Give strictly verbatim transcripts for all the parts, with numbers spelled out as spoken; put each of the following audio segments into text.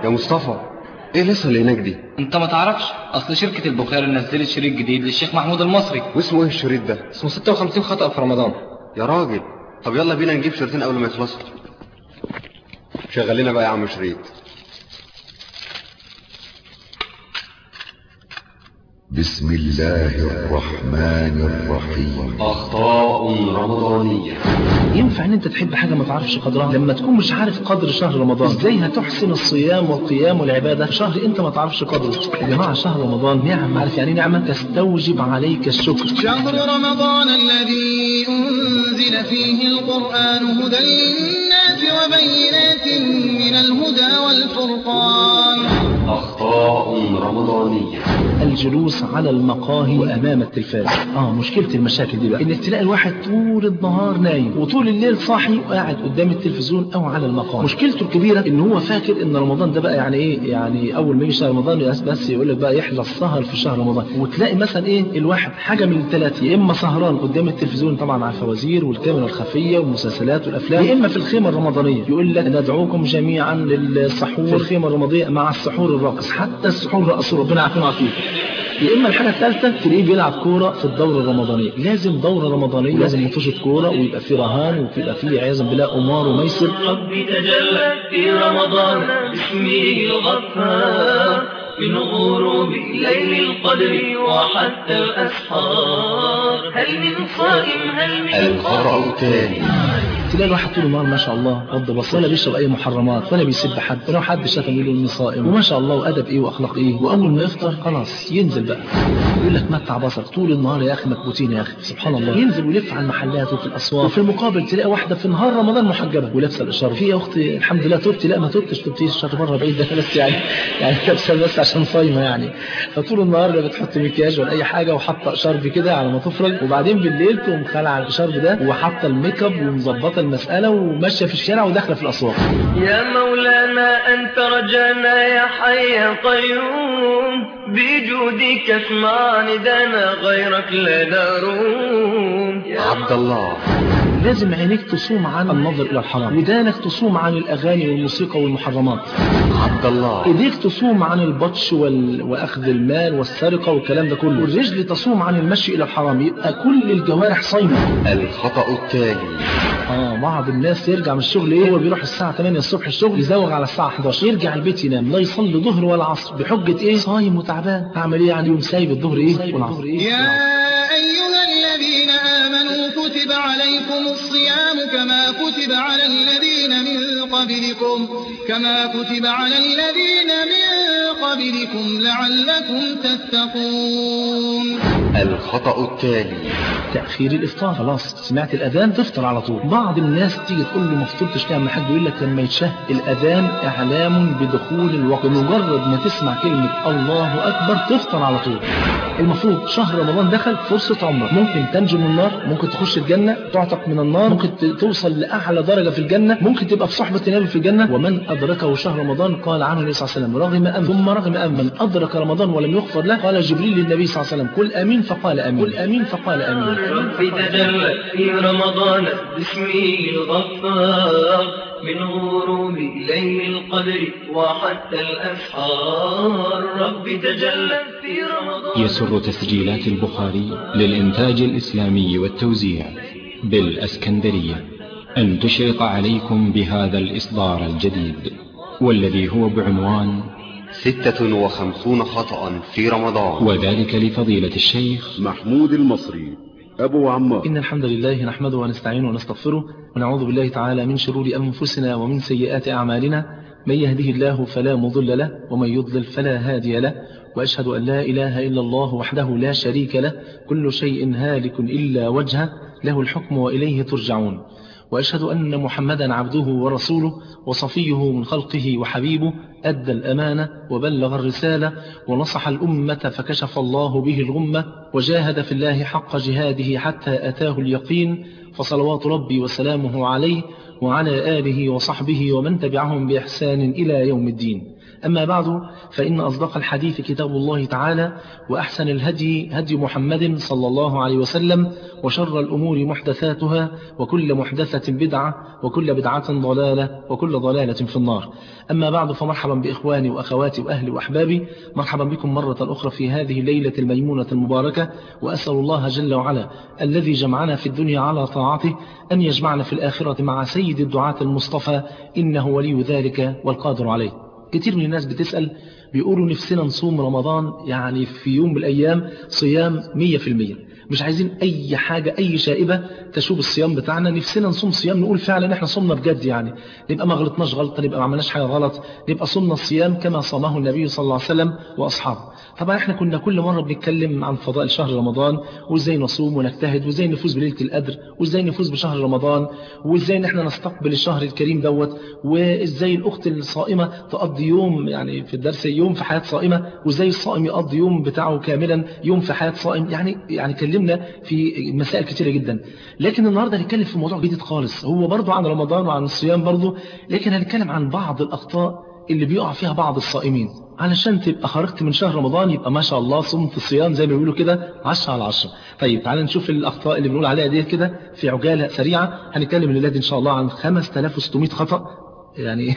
يا مصطفى، ايه لسه اللي هناك دي؟ انت ما تعرفش؟ اصل شركة البخاري نزلت شريط جديد للشيخ محمود المصري. واسمه ايه الشريط ده؟ اسمه ستة وخمسين خطأ في رمضان. يا راجل، طب يلا بينا نجيب شريطين قبل ما يخلصوا. شغلنا بقى يا عم شريط. بسم الله الرحمن الرحيم. أخطاء رمضانية. ينفع ان انت تحب حاجة ما تعرفش قدرها؟ لما تكون مش عارف قدر شهر رمضان، ازاي هتحسن الصيام والقيام والعبادة في شهر انت ما تعرفش قدره؟ يا جماعة شهر رمضان نعم، عارف يعني نعمة تستوجب عليك الشكر. شهر رمضان الذي أنزل فيه القرآن هدى للناس وبينات من الهدى والفرقان. أخطاء رمضانية. الجلوس على المقاهي وأمام التلفاز. اه مشكلة المشاكل دي بقى انك تلاقي الواحد طول النهار نايم وطول الليل صاحي وقاعد قدام التلفزيون او على المقاهي. مشكلته الكبيرة ان هو فاكر ان رمضان ده بقى يعني ايه، يعني اول ما يجي شهر رمضان بس يقول لك بقى يحلى السهر في شهر رمضان. وتلاقي مثلا ايه الواحد حاجة من الثلاث، يا اما سهران قدام التلفزيون طبعا على الفوازير والكاميرا الخفية والمسلسلات والافلام، يا اما في الخيمة الرمضانية يقول لك ندعوكم جميعا للسحور في الخيمة الرمضانية مع السحور الراقص. حتى السحور رقصوا ربنا عافينا وعافيكم. يا اما الحاجه الثالثه تلاقيه بيلعب كوره في الدوره الرمضانيه. لازم دوره رمضانيه، لازم ماتشات كوره ويبقى في رهان ويبقى في عياذا بالله قمار وميسر. ربي تجلى في رمضان باسمه الغفار من غروب ليل القدر وحتى الاسحار. هل من صائم هل من القرء الثاني. تلاقي الواحد طول النهار ما شاء الله غض بصر، ولا بيشرب اي محرمات ولا بيسب حد، ولو حد شافه يقول له اني صائم وما شاء الله وادب ايه واخلاق ايه. واول ما يفطر خلاص ينزل بقى يقول لك متع بصر طول النهار يا اخي مكبوتين يا اخي. سبحان الله، ينزل ويلف على المحلات وفي الاسواق. وفي المقابل تلاقي واحده في نهار رمضان محجبه ولابسه الاشاره. في يا اختي الحمد لله تبتي؟ لا ما تبتش، تبتي الشر بره بعيد ده بس يعني يعني لابسه بس عشان صايمه يعني. فطول النهار لا بتحط مكياج ولا اي حاجه وحاطه شرب كده على ما تفرج، وبعدين بالليل تقوم خالعه الشرب ده وحاطه الميك اب ومظبطه المساله وماشيه في الشارع وداخله في الاسواق. يا مولانا أنت رجانا يا حي قيوم بجودك اسمع ندانا غيرك لا نروم. عبد الله، لازم عينيك تصوم عن النظر الى الحرام، ودانك تصوم عن الاغاني والموسيقى والمحرمات. عبد الله، ايديك تصوم عن البطش وال... واخذ المال والسرقه والكلام ده كله، والرجل تصوم عن المشي الى الحرام. يبقى كل الجوارح صايمه. الخطأ التالي. اه بعض الناس يرجع من الشغل ايه، هو بيروح الساعه ثمانية الصبح الشغل، يزوغ على الساعه احد عشر، يرجع البيت ينام، لا يصلي ظهر ولا عصر بحجه ايه؟ صايم وتعبان. هعمل ايه يعني؟ يوم سايب الظهر ايه والعصر ايه. يا أيها الذين آمنوا كتب عليكم الصيام كما كتب على الذين من قبلكم كما كتب على الذين من قبلكم لعلكم تتقون. الخطأ التالي. تأخير الإفطار. خلاص سمعت الأذان تفطر على طول. بعض الناس تيجي تقول له ما فطرتش ليه يا عم الحاج، يقول لك لما يتشهد الأذان إعلام بدخول الوقت، مجرد ما تسمع كلمة الله أكبر تفطر على طول. المفروض شهر رمضان دخل فرصة عمرك، ممكن تنجو من النار، ممكن تخش الجنة، تعتق من النار، ممكن توصل لأعلى درجة في الجنة، ممكن تبقى في صحبة النبي في الجنة. ومن أدركه شهر رمضان قال عنه النبي صلى الله عليه وسلم رغم أم ثم رغم أم من أدرك رمضان ولم يغفر له قال جبريل للنبي صلى الله عليه وسلم قل آمين فقال آمين، قل آمين فقال آمين. ربي تجلى في رمضان باسمه الغفار من غروب ليل القدر وحتى الأسحار. ربي تجلى في رمضان. يسر تسجيلات البخاري للإنتاج الإسلامي والتوزيع بالأسكندرية أن تشرق عليكم بهذا الإصدار الجديد، والذي هو بعنوان ستة وخمسون خطأ في رمضان، وذلك لفضيلة الشيخ محمود المصري أبو عمار. إن الحمد لله نحمده ونستعينه ونستغفره ونعوذ بالله تعالى من شرور أنفسنا ومن سيئات أعمالنا. من يهده الله فلا مضل له ومن يضلل فلا هادي له، وأشهد أن لا إله إلا الله وحده لا شريك له كل شيء هالك إلا وجهه له الحكم وإليه ترجعون. وأشهد أن محمدا عبده ورسوله وصفيه من خلقه وحبيبه، أدى الأمانة وبلغ الرسالة ونصح الأمة فكشف الله به الغمة، وجاهد في الله حق جهاده حتى أتاه اليقين. فصلوات ربي وسلامه عليه وعلى آله وصحبه ومن تبعهم بإحسان إلى يوم الدين. أما بعد فإن أصدق الحديث كتاب الله تعالى، وأحسن الهدي هدي محمد صلى الله عليه وسلم، وشر الأمور محدثاتها، وكل محدثة بدعة، وكل بدعة ضلالة، وكل ضلالة في النار. أما بعد فمرحبا بإخواني وأخواتي وأهلي وأحبابي، مرحبا بكم مرة أخرى في هذه الليلة الميمونة المباركة، وأسأل الله جل وعلا الذي جمعنا في الدنيا على طاعته أن يجمعنا في الآخرة مع سيد الدعاة المصطفى، إنه ولي ذلك والقادر عليه. كتير من الناس بتسأل بيقولوا نفسنا نصوم رمضان يعني في يوم من الأيام صيام مية في المية، مش عايزين أي حاجة أي شائبة تشوب الصيام بتاعنا، نفسنا نصوم صيام نقول فعلا احنا صمنا بجد، يعني نبقى ما غلطناش غلطة، نبقى ما عملناش حاجة غلط، نبقى صمنا الصيام كما صامه النبي صلى الله عليه وسلم وأصحابه. طبعا احنا كنا كل مرة بنتكلم عن فضائل شهر رمضان، وازاي نصوم ونجتهد، وازاي نفوز بليلة القدر، وازاي نفوز بشهر رمضان، وازاي ان احنا نستقبل الشهر الكريم دوت، وازاي الأخت الصائمة تقضي يوم يعني في الدرس يوم في حياة صائمة، وازاي الصائم يقضي يوم بتاعه كاملا يوم في حياة صائم. يعني يعني كلمنا في مسائل كتيرة جدا، لكن النهاردة هنتكلم في موضوع جديد خالص، هو برضو عن رمضان وعن الصيام برضو، لكن هنتكلم عن بعض الأخطاء اللي بيقع فيها بعض الصائمين. علشان تبقى خرجت من شهر رمضان يبقى ما شاء الله صمت الصيام زي ما بيقولوا كده عشرة على عشرة. طيب تعالى نشوف الأخطاء اللي بنقول عليها دي كده في عجالة سريعة. هنتكلم الليلة إن شاء الله عن خمسة آلاف وستمائة خطأ، يعني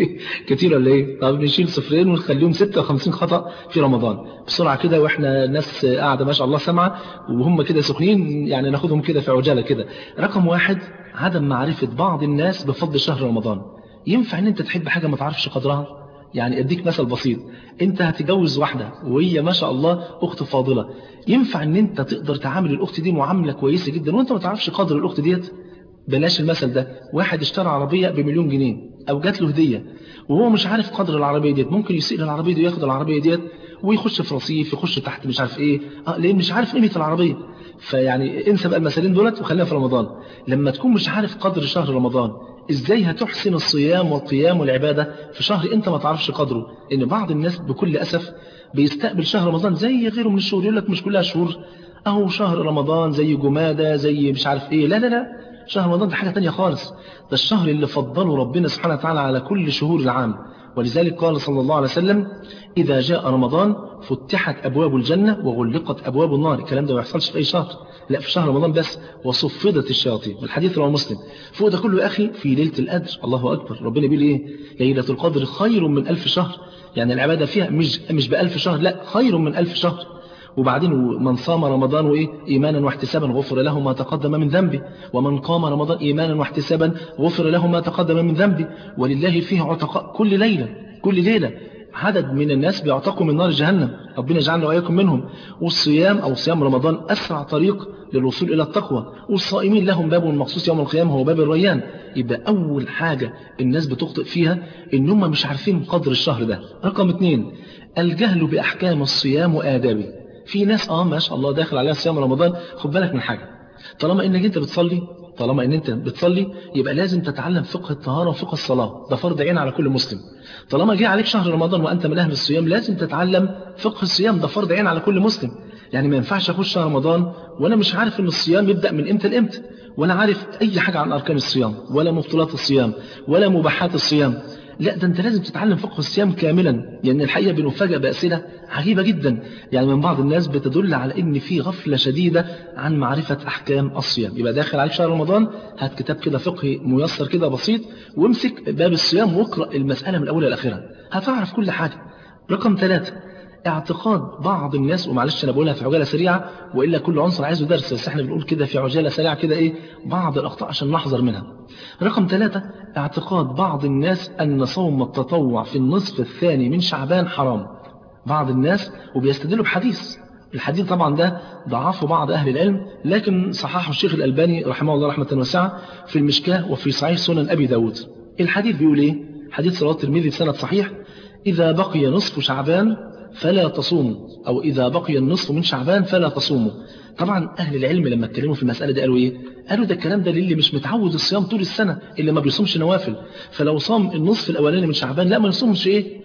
كتير ولا ايه؟ طب نشيل صفرين ونخليهم ستة وخمسين خطأ في رمضان بسرعة كده، واحنا ناس قاعدة ما شاء الله سمعة وهم كده سخنين، يعني ناخدهم كده في عجالة كده. رقم واحد، عدم معرفة بعض الناس بفضل شهر رمضان. ينفع ان انت تحب حاجة ما تعرفش قدرها؟ يعني اديك مثل بسيط، انت هتجوز واحدة وهي ما شاء الله اخت فاضلة، ينفع ان انت تقدر تعامل الاخت دي معاملة كويسة جدا وانت ما تعرفش قدر الاخت ديت؟ بلاش المثل ده، واحد اشترى عربية بمليون جنيه او جات له هدية وهو مش عارف قدر العربية ديت، ممكن يسيء للعربية دي وياخد العربية ديت ويخش في رصيف، يخش تحت مش عارف ايه، اه ليه؟ مش عارف قيمة العربية. فيعني انسى بقى المثالين دولت وخلينا في رمضان. لما تكون مش عارف قدر شهر رمضان، ازاي هتحسن الصيام والقيام والعبادة في شهر انت ما تعرفش قدره؟ ان بعض الناس بكل اسف بيستقبل شهر رمضان زي غيره من الشهور، يقول لك مش كلها شهور، اهو شهر رمضان زي جمادة زي مش عارف ايه. لا لا لا، شهر رمضان ده حاجة تانية خالص، ده الشهر اللي فضله ربنا سبحانه وتعالى على كل شهور العام. ولذلك قال صلى الله عليه وسلم: إذا جاء رمضان فتحت أبواب الجنة وغلقت أبواب النار. الكلام ده ما يحصلش في أي شهر، لا في شهر رمضان بس. وصفدت الشياطين، والحديث رواه مسلم. فوق ده كله يا أخي في ليلة القدر، الله أكبر، ربنا بيقول إيه؟ ليلة القدر خير من ألف شهر، يعني العبادة فيها مش مش بألف شهر، لا خير من ألف شهر. وبعدين من صام رمضان وإيه؟ إيمانا واحتسابا غفر له ما تقدم من ذنبه، ومن قام رمضان إيمانا واحتسابا غفر له ما تقدم من ذنبه، ولله فيه عتقاء كل ليلة كل ليلة. عدد من الناس بيعتقوا من نار جهنم، ربنا يجعلنا وإياكم منهم. والصيام أو صيام رمضان أسرع طريق للوصول إلى التقوى، والصائمين لهم باب مخصوص يوم القيامة هو باب الريان. يبقى أول حاجة الناس بتخطئ فيها إن هم مش عارفين قدر الشهر ده. رقم اتنين، الجهل بأحكام الصيام وآدابه. في ناس اه ما شاء الله داخل عليها صيام رمضان، خد بالك من حاجة، طالما انك انت بتصلي طالما ان انت بتصلي يبقى لازم تتعلم فقه الطهارة وفقه الصلاة، ده فرض عين على كل مسلم. طالما جه عليك شهر رمضان وانت من اهل الصيام لازم تتعلم فقه الصيام، ده فرض عين على كل مسلم. يعني ما ينفعش اخش شهر رمضان وانا مش عارف ان الصيام يبدأ من امتى لامتى، ولا عارف اي حاجة عن اركان الصيام ولا مبطلات الصيام ولا مباحات الصيام. لا، ده انت لازم تتعلم فقه الصيام كاملا، لان يعني الحقيقة بنفاجأ بأسئلة عجيبة جدا يعني من بعض الناس بتدل على ان في غفلة شديدة عن معرفة احكام الصيام. يبقى داخل عليك شهر رمضان، هات كتاب كده فقهي ميسر كده بسيط وامسك باب الصيام واقرأ المسألة من الاولى للاخرها، هتعرف كل حاجة. رقم ثلاثة، اعتقاد بعض الناس، ومعلش انا بقولها في عجالة سريعة والا كل عنصر عايزه درس، بس احنا بنقول كده في عجالة سريعة كده ايه بعض الاخطاء عشان نحذر منها. رقم ثلاثة، اعتقاد بعض الناس ان صوم التطوع في النصف الثاني من شعبان حرام. بعض الناس وبيستدلوا بحديث، الحديث طبعا ده ضعفه بعض اهل العلم لكن صححه الشيخ الألباني رحمه الله رحمة واسعة في المشكاة وفي صحيح سنن ابي داود. الحديث بيقول ايه؟ حديث رواه الترمذي بسند صحيح: اذا بقي نصف شعبان فلا تصوموا، أو إذا بقي النصف من شعبان فلا تصوموا. طبعا أهل العلم لما اتكلموا في المسألة دي قالوا إيه؟ قالوا ده الكلام ده للي مش متعود الصيام طول السنة، اللي ما بيصومش نوافل، فلو صام النصف الأولاني من شعبان لا ما يصومش إيه؟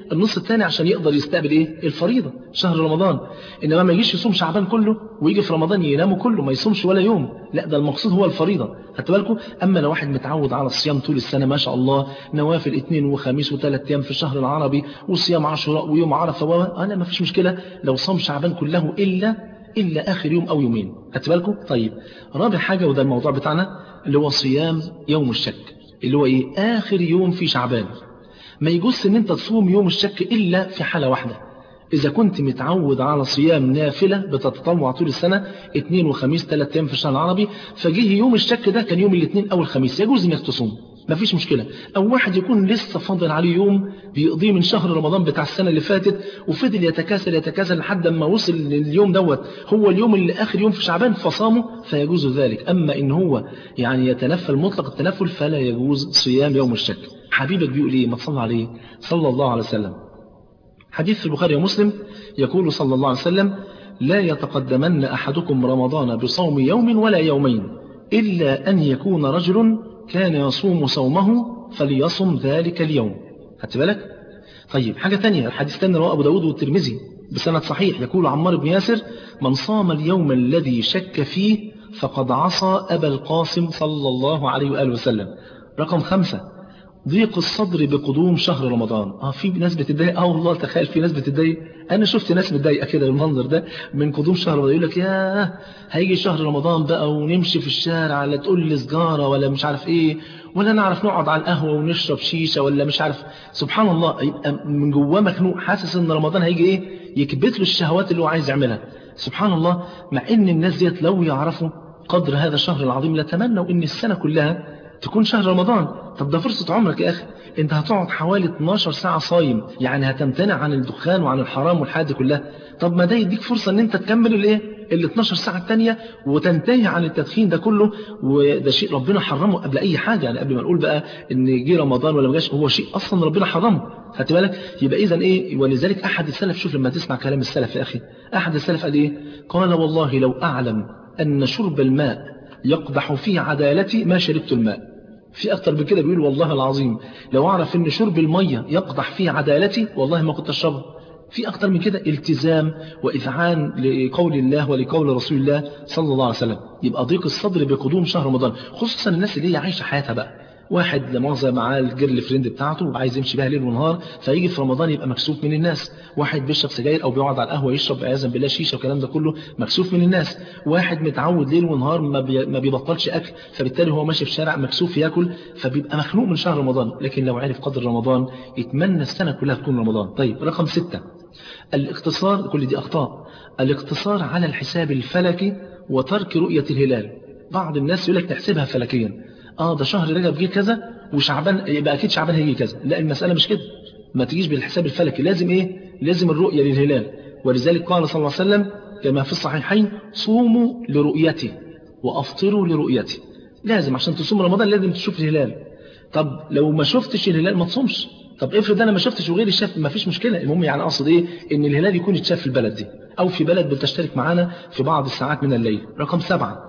النص الثاني عشان يقدر يستقبل ايه الفريضة شهر رمضان. انما ما يجيش يصوم شعبان كله ويجي في رمضان ينامه كله ما يصومش ولا يوم، لا ده المقصود هو الفريضة. خدت بالكم؟ اما لو واحد متعود على الصيام طول السنة ما شاء الله، نوافل اثنين وخميس وثلاث ايام في الشهر العربي وصيام عاشوراء ويوم عرفة، وانا ما فيش مشكلة لو صام شعبان كله الا الا اخر يوم او يومين. خدت بالكم؟ طيب رابع حاجة وده الموضوع بتاعنا اللي هو صيام يوم الشك، اللي هو ايه اخر يوم في شعبان. ما يجوز ان انت تصوم يوم الشك الا في حالة واحدة، اذا كنت متعود على صيام نافلة بتتطوع طول السنة اثنين وخميس ثلاث ايام في الشهر العربي، فجيه يوم الشك ده كان يوم الاثنين او الخميس، يجوز انك تصوم مفيش مشكلة. او واحد يكون لسه فاضل عليه يوم بيقضيه من شهر رمضان بتاع السنة اللي فاتت وفضل يتكاسل يتكاسل لحد ما وصل لليوم دوت هو اليوم اللي اخر يوم في شعبان فصامه، فيجوز ذلك. اما ان هو يعني يتنفل مطلق التنفل فلا يجوز صيام يوم الشك. حبيبك بيقول ايه؟ ما تصلى عليه صلى الله عليه وسلم. حديث في البخاري ومسلم يقول صلى الله عليه وسلم: لا يتقدمن أحدكم رمضان بصوم يوم ولا يومين إلا أن يكون رجل كان يصوم صومه فليصم ذلك اليوم. خدت بالك؟ طيب حاجة تانية، الحديث الثاني رواه أبو داود والترمذي بسند صحيح، يقول عمار بن ياسر: من صام اليوم الذي شك فيه فقد عصى أبا القاسم صلى الله عليه وآله وسلم. رقم خمسة، ضيق الصدر بقدوم شهر رمضان. اه في ناس بتتضايق، اه والله تخيل في ناس بتتضايق، انا شفت ناس متضايقه كده بالمنظر ده من قدوم شهر رمضان، يقول لك ياه هيجي شهر رمضان بقى ونمشي في الشارع لا تقول لي سجاره ولا مش عارف ايه، ولا نعرف نقعد على القهوه ونشرب شيشه ولا مش عارف. سبحان الله، يبقى من جواه مخنوق حاسس ان رمضان هيجي ايه يكبت له الشهوات اللي هو عايز يعملها. سبحان الله، مع ان الناس ديت لو يعرفوا قدر هذا الشهر العظيم لتمنوا ان السنه كلها تكون شهر رمضان. طب ده فرصة عمرك يا أخي، أنت هتقعد حوالي اتناشر ساعة صايم، يعني هتمتنع عن الدخان وعن الحرام والحاجات دي كلها. طب ما ده يديك فرصة أن أنت تكمل الإيه ال اتناشر ساعة التانية وتنتهي عن التدخين ده كله، وده شيء ربنا حرمه قبل أي حاجة، يعني قبل ما نقول بقى إن جه رمضان ولا ما جاش، هو شيء أصلا ربنا حرمه. خدت بالك؟ يبقى إذا إيه، ولذلك أحد السلف، شوف لما تسمع كلام السلف يا أخي، أحد السلف قال إيه؟ قال: والله لو أعلم أن شرب الماء يقدح في عدالتي ما شربت الماء. في أكتر من كده بيقول والله العظيم لو أعرف إن شرب المية يقدح في عدالتي والله ما كنت أشربه. في أكتر من كده التزام وإذعان لقول الله ولقول رسول الله صلى الله عليه وسلم. يبقى ضيق الصدر بقدوم شهر رمضان، خصوصا الناس اللي هي عايشة حياتها بقى. واحد لمؤاخذة معاه الجيرل فريند بتاعته وعايز يمشي بها ليل ونهار، فيجي في رمضان يبقى مكسوف من الناس. واحد بيشرب سجاير او بيقعد على القهوه يشرب عياذا بالله شيشه والكلام ده كله، مكسوف من الناس. واحد متعود ليل ونهار ما, بي... ما بيبطلش اكل، فبالتالي هو ماشي في الشارع مكسوف ياكل، فبيبقى مخنوق من شهر رمضان. لكن لو عرف قدر رمضان يتمنى السنه كلها تكون رمضان. طيب رقم ستة، الاقتصار، كل دي اخطاء، الاقتصار على الحساب الفلكي وترك رؤيه الهلال. بعض الناس يقول لك نحسبها فلكيا، اه ده شهر رجب جه كذا وشعبان يبقى اكيد شعبان هيجي كذا. لا، المسألة مش كده، ما تجيش بالحساب الفلكي، لازم ايه، لازم الرؤية للهلال. ولذلك قال صلى الله عليه وسلم كما في الصحيحين: صوموا لرؤيتي وافطروا لرؤيتي. لازم عشان تصوم رمضان لازم تشوف الهلال. طب لو ما شفتش الهلال ما تصومش. طب افرض انا ما شفتش وغيري شاف، ما فيش مشكلة. المهم يعني اقصد ايه، ان الهلال يكون يتشاف في البلد دي او في بلد بتشترك معانا في بعض الساعات من الليل. رقم سبعة،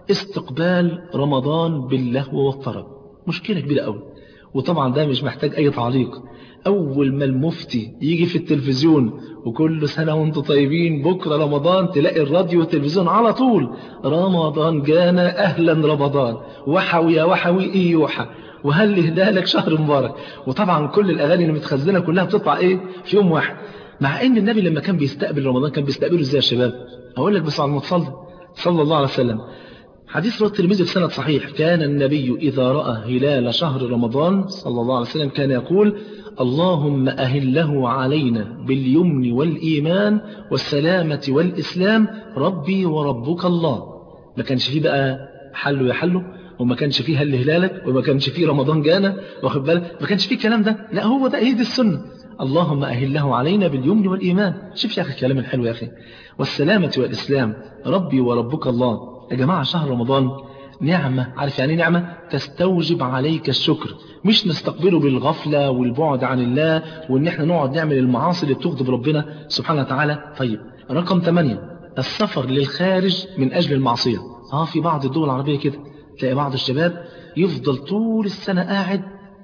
استقبال رمضان باللهو والطرب. مشكلة كبيرة قوي، وطبعا ده مش محتاج اي تعليق. اول ما المفتي يجي في التلفزيون وكل سنة وانتم طيبين بكرة رمضان، تلاقي الراديو والتلفزيون على طول: رمضان جانا اهلا رمضان، وحوي يا وحوي ايه يوحى، وهل هلالك شهر مبارك. وطبعا كل الاغاني اللي متخزنة كلها بتطلع ايه في يوم واحد. مع ان النبي لما كان بيستقبل رمضان كان بيستقبله ازاي يا شباب؟ اقول لك بس على المتصل صلى الله عليه وسلم. حديث رواه الترمذي في سند صحيح: كان النبي إذا رأى هلال شهر رمضان صلى الله عليه وسلم كان يقول: اللهم أهله علينا باليمن والإيمان والسلامة والإسلام ربي وربك الله. ما كانش فيه بقى حلو يا حلو، وما كانش فيه هل هلالك، وما كانش فيه رمضان جانا، واخد بالك، ما كانش فيه الكلام ده. لا، هو ده ايه دي السنة: اللهم أهله علينا باليمن والإيمان. شوف يا أخي الكلام الحلو يا أخي، والسلامة والإسلام ربي وربك الله. يا جماعة شهر رمضان نعمة، عارف يعني نعمة تستوجب عليك الشكر، مش نستقبله بالغفلة والبعد عن الله وان احنا نقعد نعمل المعاصي اللي بتغضب ربنا سبحانه وتعالى. طيب رقم ثمانية، السفر للخارج من اجل المعصية. اه في بعض الدول العربية كده تلاقي بعض الشباب يفضل طول السنة قاعد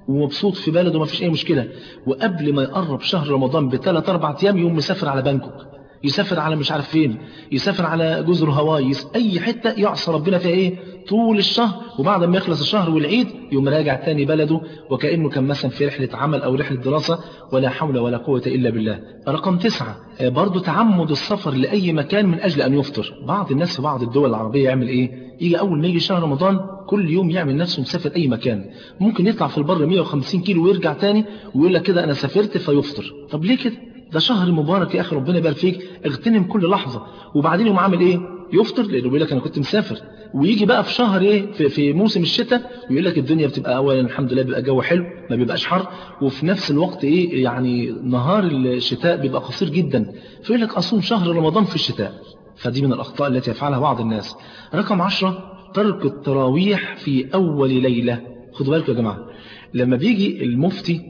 ومبسوط في بلده وما فيش اي مشكله، وقبل ما يقرب شهر رمضان بثلاث اربع ايام يوم مسافر على بانكوك، يسافر على مش عارف فين، يسافر على جزر هاواي، اي حته يعصى ربنا فيها ايه طول الشهر، وبعد ما يخلص الشهر والعيد يوم راجع تاني بلده وكانه كان مثلا في رحله عمل او رحله دراسه، ولا حول ولا قوه الا بالله. رقم تسعة برضو تعمد السفر لاي مكان من اجل ان يفطر. بعض الناس في بعض الدول العربيه يعمل ايه؟ يجي اول ما يجي شهر رمضان كل يوم يعمل نفسه مسافر اي مكان، ممكن يطلع في البر مية وخمسين كيلو ويرجع تاني ويقول لك كده انا سافرت فيفطر. طب ليه كده؟ ده شهر مبارك يا اخي، ربنا يبارك فيك، اغتنم كل لحظه. وبعدين يوم عامل ايه؟ يفطر لانه بيقول لك انا كنت مسافر. ويجي بقى في شهر ايه في, في موسم الشتاء ويقول لك الدنيا بتبقى اولا الحمد لله بيبقى جو حلو ما بيبقاش حر، وفي نفس الوقت ايه يعني نهار الشتاء بيبقى قصير جدا، فيقول لك اصوم شهر رمضان في الشتاء. فدي من الاخطاء التي يفعلها بعض الناس. رقم عشرة ترك التراويح في اول ليله. خدوا بالكم يا جماعه، لما بيجي المفتي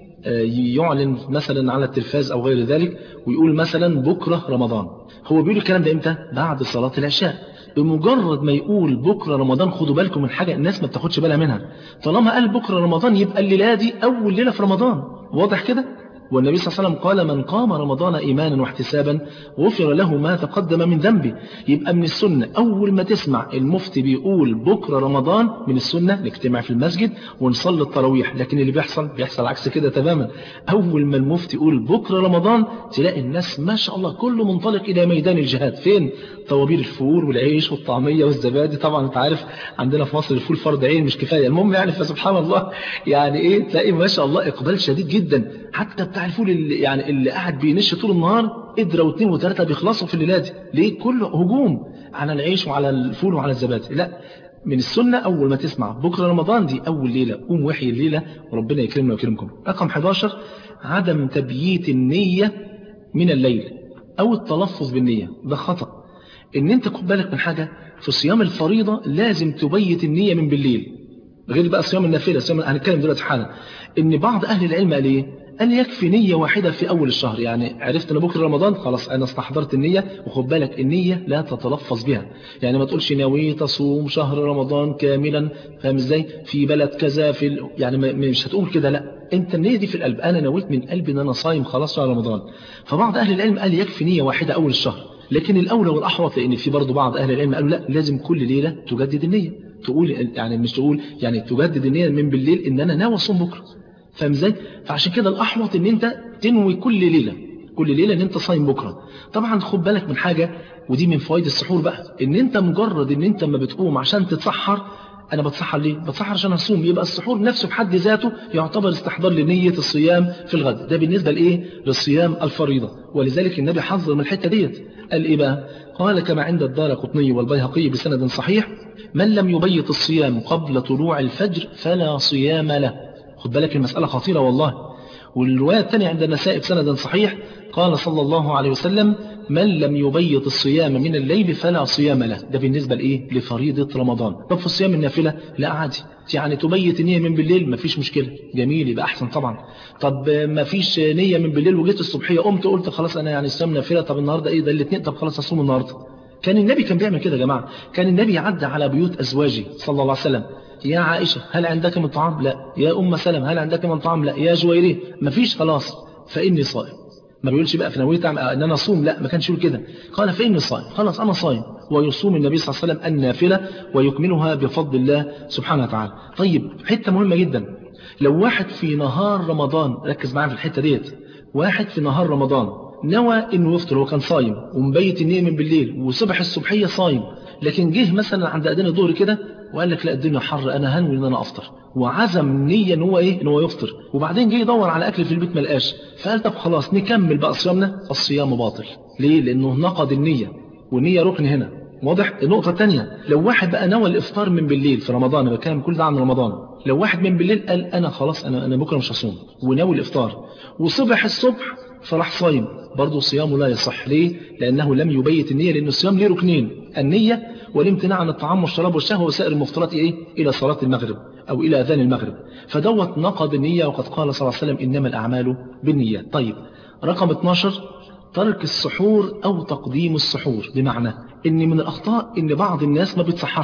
يعلن مثلا على التلفاز او غير ذلك ويقول مثلا بكره رمضان، هو بيقول الكلام ده امتى؟ بعد صلاه العشاء. بمجرد ما يقول بكره رمضان، خدوا بالكم من حاجه الناس ما بتاخدش بالها منها، طالما قال بكره رمضان يبقى الليله دي اول ليله في رمضان. واضح كده؟ والنبي صلى الله عليه وسلم قال من قام رمضان إيمانا واحتسابا غفر له ما تقدم من ذنبه. يبقى من السنة أول ما تسمع المفتي بيقول بكرة رمضان من السنة نجتمع في المسجد ونصلي التراويح. لكن اللي بيحصل بيحصل عكس كده تماما. أول ما المفتي يقول بكرة رمضان تلاقي الناس ما شاء الله كله منطلق إلى ميدان الجهاد. فين؟ طوابير الفول والعيش والطعمية والزبادي. طبعا انت عارف عندنا في مصر الفول فرض عين مش كفاية. المهم يعني فسبحان الله يعني ايه تلاقي ما شاء الله إقبال شديد جدا. حتى بتاع الفول اللي يعني اللي قاعد بينش طول النهار قدرة واثنين وثلاثة بيخلصوا في الليلة دي. ليه؟ كله هجوم على العيش وعلى الفول وعلى الزبادي. لا، من السنة أول ما تسمع بكرة رمضان دي أول ليلة قوم وحي الليلة وربنا يكرمنا ويكرمكم. رقم حداشر عدم تبييت النية من الليل أو التلفظ بالنية. ده خطأ. إن أنت خد بالك من حاجة، في صيام الفريضة لازم تبيت النية من بالليل، غير بقى صيام النافلة. صيام هنتكلم دلوقتي حالا. إن بعض أهل العلم قال إيه؟ قال يكفي نية واحدة في أول الشهر. يعني عرفت أن بكرة رمضان خلاص أنا استحضرت النية. وخد بالك النية لا تتلفظ بها، يعني ما تقولش نويت أصوم شهر رمضان كاملا فاهم إزاي في بلد كذا في ال... يعني مش هتقول كده. لا، أنت النية دي في القلب. أنا نويت من قلبي أن أنا صايم خلاص شهر رمضان. فبعض أهل العلم قال يكفي نية واحدة أول الشهر. لكن الأولى والأحوط لأن في برضو بعض أهل العلم قالوا لا، لازم كل ليلة تجدد النية. تقول يعني مش تقول يعني تجدد النية من بالليل إن أنا ناوي أصوم بكرة فاهم ازاي؟ فعشان كده الأحوط ان انت تنوي كل ليلة كل ليلة ان انت صايم بكرة. طبعا خد بالك من حاجة، ودي من فوائد السحور بقى، ان انت مجرد ان انت ما بتقوم عشان تتسحر. انا بتسحر ليه؟ بتسحر عشان اصوم. يبقى السحور نفسه بحد ذاته يعتبر استحضار لنية الصيام في الغد. ده بالنسبة لايه؟ للصيام الفريضة. ولذلك النبي حذر من الحتة ديت. قال ايه بقى؟ قال كما عند الدارقطني والبيهقي بسند صحيح من لم يبيت الصيام قبل طلوع الفجر فلا صيام له. خد بالك المسألة خطيرة والله. والرواية الثانية عند النسائي بسند صحيح قال صلى الله عليه وسلم من لم يبيت الصيام من الليل فلا صيام له. ده بالنسبة لإيه؟ لفريضة رمضان. طب في الصيام النافلة لا عادي، يعني تبيت النية من بالليل ما فيش مشكلة، جميل يبقى أحسن طبعا. طب ما فيش نية من بالليل وجيت الصبحية قمت قلت خلاص أنا يعني الصيام نافلة، طب النهاردة إيه ده الاثنين، طب خلاص أصوم النهاردة. كان النبي كان بيعمل كده يا جماعة. كان النبي يعدى على بيوت أزواجه صلى الله عليه وسلم. يا عائشة هل عندك من طعام؟ لا. يا أم سلم هل عندك من طعام؟ لا. يا جويريه مفيش، خلاص فإني صائم. ما بيقولش بقى في نويت ان انا اصوم، لا ما كانش يقول كده. قال فإني صائم، خلاص انا صائم. ويصوم النبي صلى الله عليه وسلم النافلة ويكملها بفضل الله سبحانه وتعالى. طيب حتة مهمة جدا، لو واحد في نهار رمضان، ركز معايا في الحتة ديت، واحد في نهار رمضان نوى انه يفطر، هو كان صايم ومبيت النية من بالليل وصبح الصبحية صايم، لكن جه مثلا عند اذان الظهر كده وقال لك لا الدنيا حر انا هنوي ان انا افطر، وعزم نية ان هو ايه ان هو يفطر، وبعدين جه يدور على اكل في البيت ما لقاش، فقال طب خلاص نكمل بقى صيامنا. الصيام باطل. ليه؟ لانه نقض النية، والنية ركن هنا. واضح؟ النقطة الثانية، لو واحد بقى نوى الافطار من بالليل في رمضان، انا بتكلم كل ده عن رمضان، لو واحد من بالليل قال انا خلاص انا انا بكره مش هصوم وناوي الافطار، وصبح الصبح فراح صايم، برضه صيامه لا يصح. ليه؟ لانه لم يبيت النية، لان الصيام ليه ركنين، النية والامتناع عن الطعام والشراب والشهوة وسائر المفطرات ايه الى صلاة المغرب او الى اذان المغرب، فدوت نقض النية، وقد قال صلى الله عليه وسلم انما الاعمال بالنيات. طيب رقم اتناشر ترك السحور او تقديم السحور، بمعنى ان من الاخطاء ان بعض الناس ما بيتسحرش،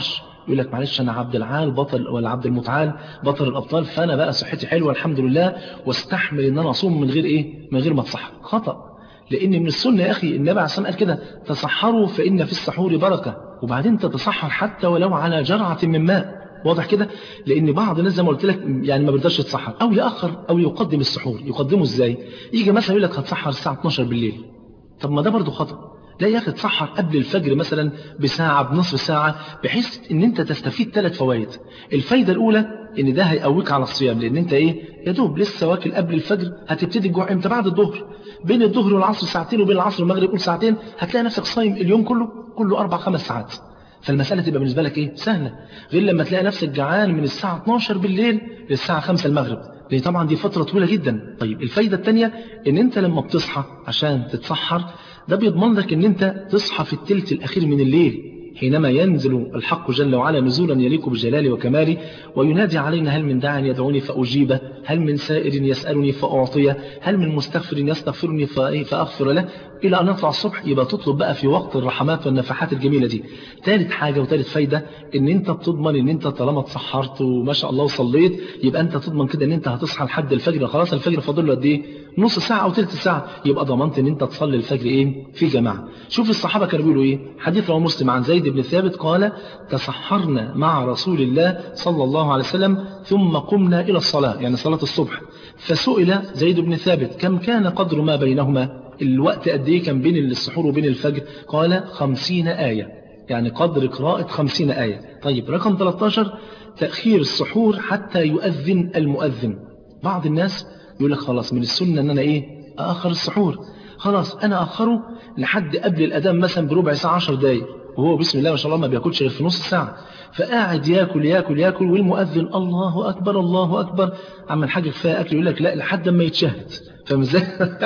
يقول لك معلش انا عبد العال بطل ولا عبد المتعال بطل الابطال، فانا بقى صحتي حلوه الحمد لله واستحمل ان انا اصوم من غير ايه من غير ما اتسحر. خطأ، لان من السنه يا اخي النبي عليه الصلاه والسلام قال كده تسحروا فان في السحور بركه، وبعدين تتسحر حتى ولو على جرعه من ماء. واضح كده؟ لان بعض الناس زي ما قلت لك يعني ما بيقدرش يتسحر او ياخر او يقدم السحور. يقدمه ازاي؟ يجي مثلا يقول لك هتسحر الساعه اتناشر بالليل، طب ما ده برضه خطأ. لا يا اخي تسحر قبل الفجر مثلا بساعه بنصف ساعه، بحيث ان انت تستفيد ثلاث فوائد. الفايده الاولى ان ده هيقويك على الصيام، لان انت ايه يا دوب لسه واكل قبل الفجر، هتبتدي الجوع امتى؟ بعد الظهر. بين الظهر والعصر ساعتين، وبين العصر والمغرب قول ساعتين، هتلاقي نفسك صايم اليوم كله كله اربع خمس ساعات. فالمساله تبقى بالنسبه لك ايه سهله، غير لما تلاقي نفسك جعان من الساعه اتناشر بالليل للساعه خمسة المغرب، دي طبعا دي فتره طويله جدا. طيب الفايده الثانيه ان انت لما بتصحى عشان تتسحر ده بيضمن لك ان انت تصحى في الثلث الاخير من الليل، حينما ينزل الحق جل وعلا نزولا يليق بجلاله وكماله وينادي علينا هل من داع يدعوني فأجيبه، هل من سائر يسألني فأعطيه، هل من مستغفر يستغفرني فأغفر له، إلى أن نطلع الصبح. يبقى تطلب بقى في وقت الرحمات والنفحات الجميلة دي. ثالث حاجة وثالث فايدة ان انت بتضمن ان انت طالما اتسحرت وما شاء الله وصليت، يبقى انت تضمن كده ان انت هتصحى لحد الفجر. خلاص الفجر فاضل له قد ايه؟ نص ساعة او ثلث ساعة، يبقى ضمنت ان انت تصلي الفجر ايه في جماعة. شوف الصحابة كانوا بيقولوا ايه. حديث رواه مسلم عن زيد بن ثابت قال تسحرنا مع رسول الله صلى الله عليه وسلم ثم قمنا الى الصلاة، يعني صلاة الصبح. فسئل زيد بن ثابت كم كان قدر ما بينهما، الوقت قد ايه كان بين السحور وبين الفجر؟ قال خمسين آية، يعني قدر قراءة خمسين آية. طيب رقم ثلاثة عشر تأخير السحور حتى يؤذن المؤذن. بعض الناس يقول لك خلاص من السنة ان انا ايه اخر السحور، خلاص انا اخره لحد قبل الاذان مثلا بربع ساعة عشر دقايق، وهو بسم الله ما شاء الله ما بياكلش غير في نص ساعة، فقاعد ياكل ياكل ياكل والمؤذن الله اكبر الله اكبر، عم الحاج كفايه اكل، يقول لك لا لحد ما يتشهد. فاهم ازاي؟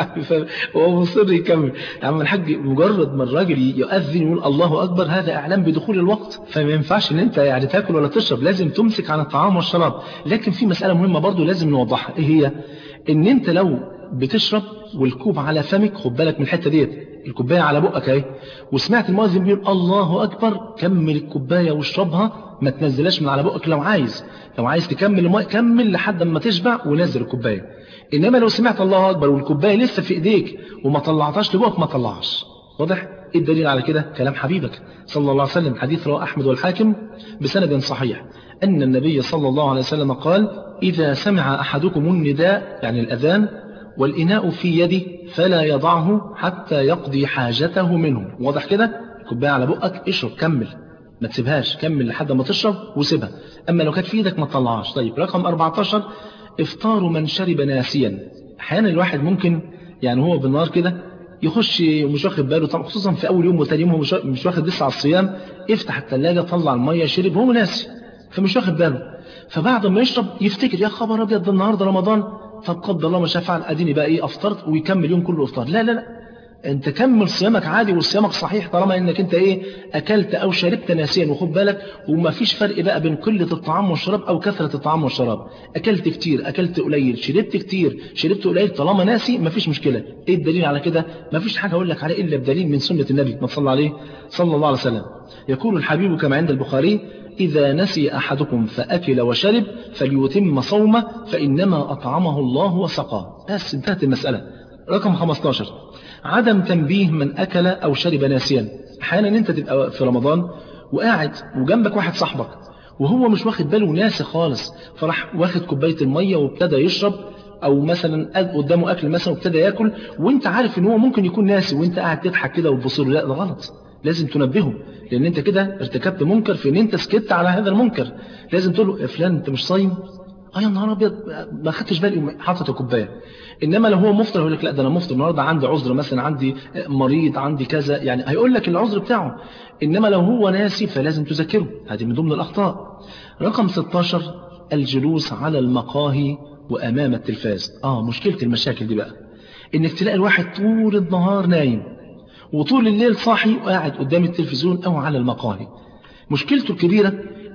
هو مصر يكمل. يا عم الحاج مجرد ما الراجل يؤذن يقول الله اكبر هذا اعلام بدخول الوقت، فما ينفعش ان انت يعني تاكل ولا تشرب، لازم تمسك عن الطعام والشراب. لكن في مساله مهمه برضو لازم نوضحها، ايه هي؟ ان انت لو بتشرب والكوب على فمك، خد بالك من الحته ديت، الكوبايه على بقك اهي، وسمعت المؤذن بيقول الله اكبر، كمل الكوبايه واشربها، ما تنزلهاش من على بقك. لو عايز لو عايز تكمل الماء كمل لحد ما تشبع ونزل الكوبايه. انما لو سمعت الله اكبر والكوبايه لسه في ايديك وما طلعتهاش لبقك ما طلعهاش. واضح؟ ايه الدليل على كده؟ كلام حبيبك صلى الله عليه وسلم، حديث رواه احمد والحاكم بسند صحيح، ان النبي صلى الله عليه وسلم قال اذا سمع احدكم النداء يعني الاذان والإناء في يده فلا يضعه حتى يقضي حاجته منه. واضح كده؟ كوبايه على بقك اشرب كمل، ما تسيبهاش، كمل لحد ما تشرب وسيبها. اما لو كانت في ايدك ما تطلعهاش. طيب رقم أربعة عشر افطار من شرب ناسيا. احيانا الواحد ممكن يعني هو بالنهار كده يخش مش واخد باله، طبعا خصوصا في اول يوم وثاني يوم هو مش واخد لسه على الصيام، يفتح الثلاجه طلع الميه شرب هو ناسي فمش واخد باله، فبعد ما يشرب يفتكر يا خبر ابيض ده النهارده رمضان، طب قدر الله ما شاء فعل اديني بقى ايه افطرت، ويكمل يوم كله افطار. لا لا لا، انت كمل صيامك عادي وصيامك صحيح طالما انك انت ايه اكلت او شربت ناسيا. وخد بالك وما فيش فرق بقى بين قله الطعام والشراب او كثره الطعام والشراب، اكلت كتير اكلت قليل شربت كتير شربت قليل، طالما ناسي ما فيش مشكله. ايه الدليل على كده؟ ما فيش حاجه اقول لك عليه الا بدليل من سنه النبي ما صلى عليه صلى الله عليه وسلم. يقول الحبيب كما عند البخاري إذا نسي أحدكم فأكل وشرب فليتم صومه فإنما أطعمه الله وسقاه. بس انتهت المسألة. رقم خمسة عشر عدم تنبيه من أكل أو شرب ناسيا. أحيانا أنت تبقى في رمضان وقاعد وجنبك واحد صاحبك وهو مش واخد باله ناسي خالص، فراح واخد كوباية المية وابتدى يشرب، أو مثلا قدامه أكل مثلا وابتدى يأكل، وانت عارف ان هو ممكن يكون ناسي وانت قاعد تضحك كده وتبص له. لا ده غلط، لازم تنبهه، لان انت كده ارتكبت منكر في ان انت سكت على هذا المنكر. لازم تقول له يا فلان انت مش صايم؟ اه يا نهار ابيض ما خدتش بالي حاطط الكوبايه. انما لو هو مفطر يقول لك لا ده انا مفطر النهارده عندي عذر مثلا عندي مريض عندي كذا، يعني هيقول لك العذر بتاعه. انما لو هو ناسي فلازم تذكره، هذه من ضمن الاخطاء. رقم ستة عشر الجلوس على المقاهي وامام التلفاز. اه مشكله المشاكل دي بقى انك تلاقي الواحد طول النهار نايم وطول الليل صاحي وقاعد قدام التلفزيون او على المقاهي. مشكلته الكبيرة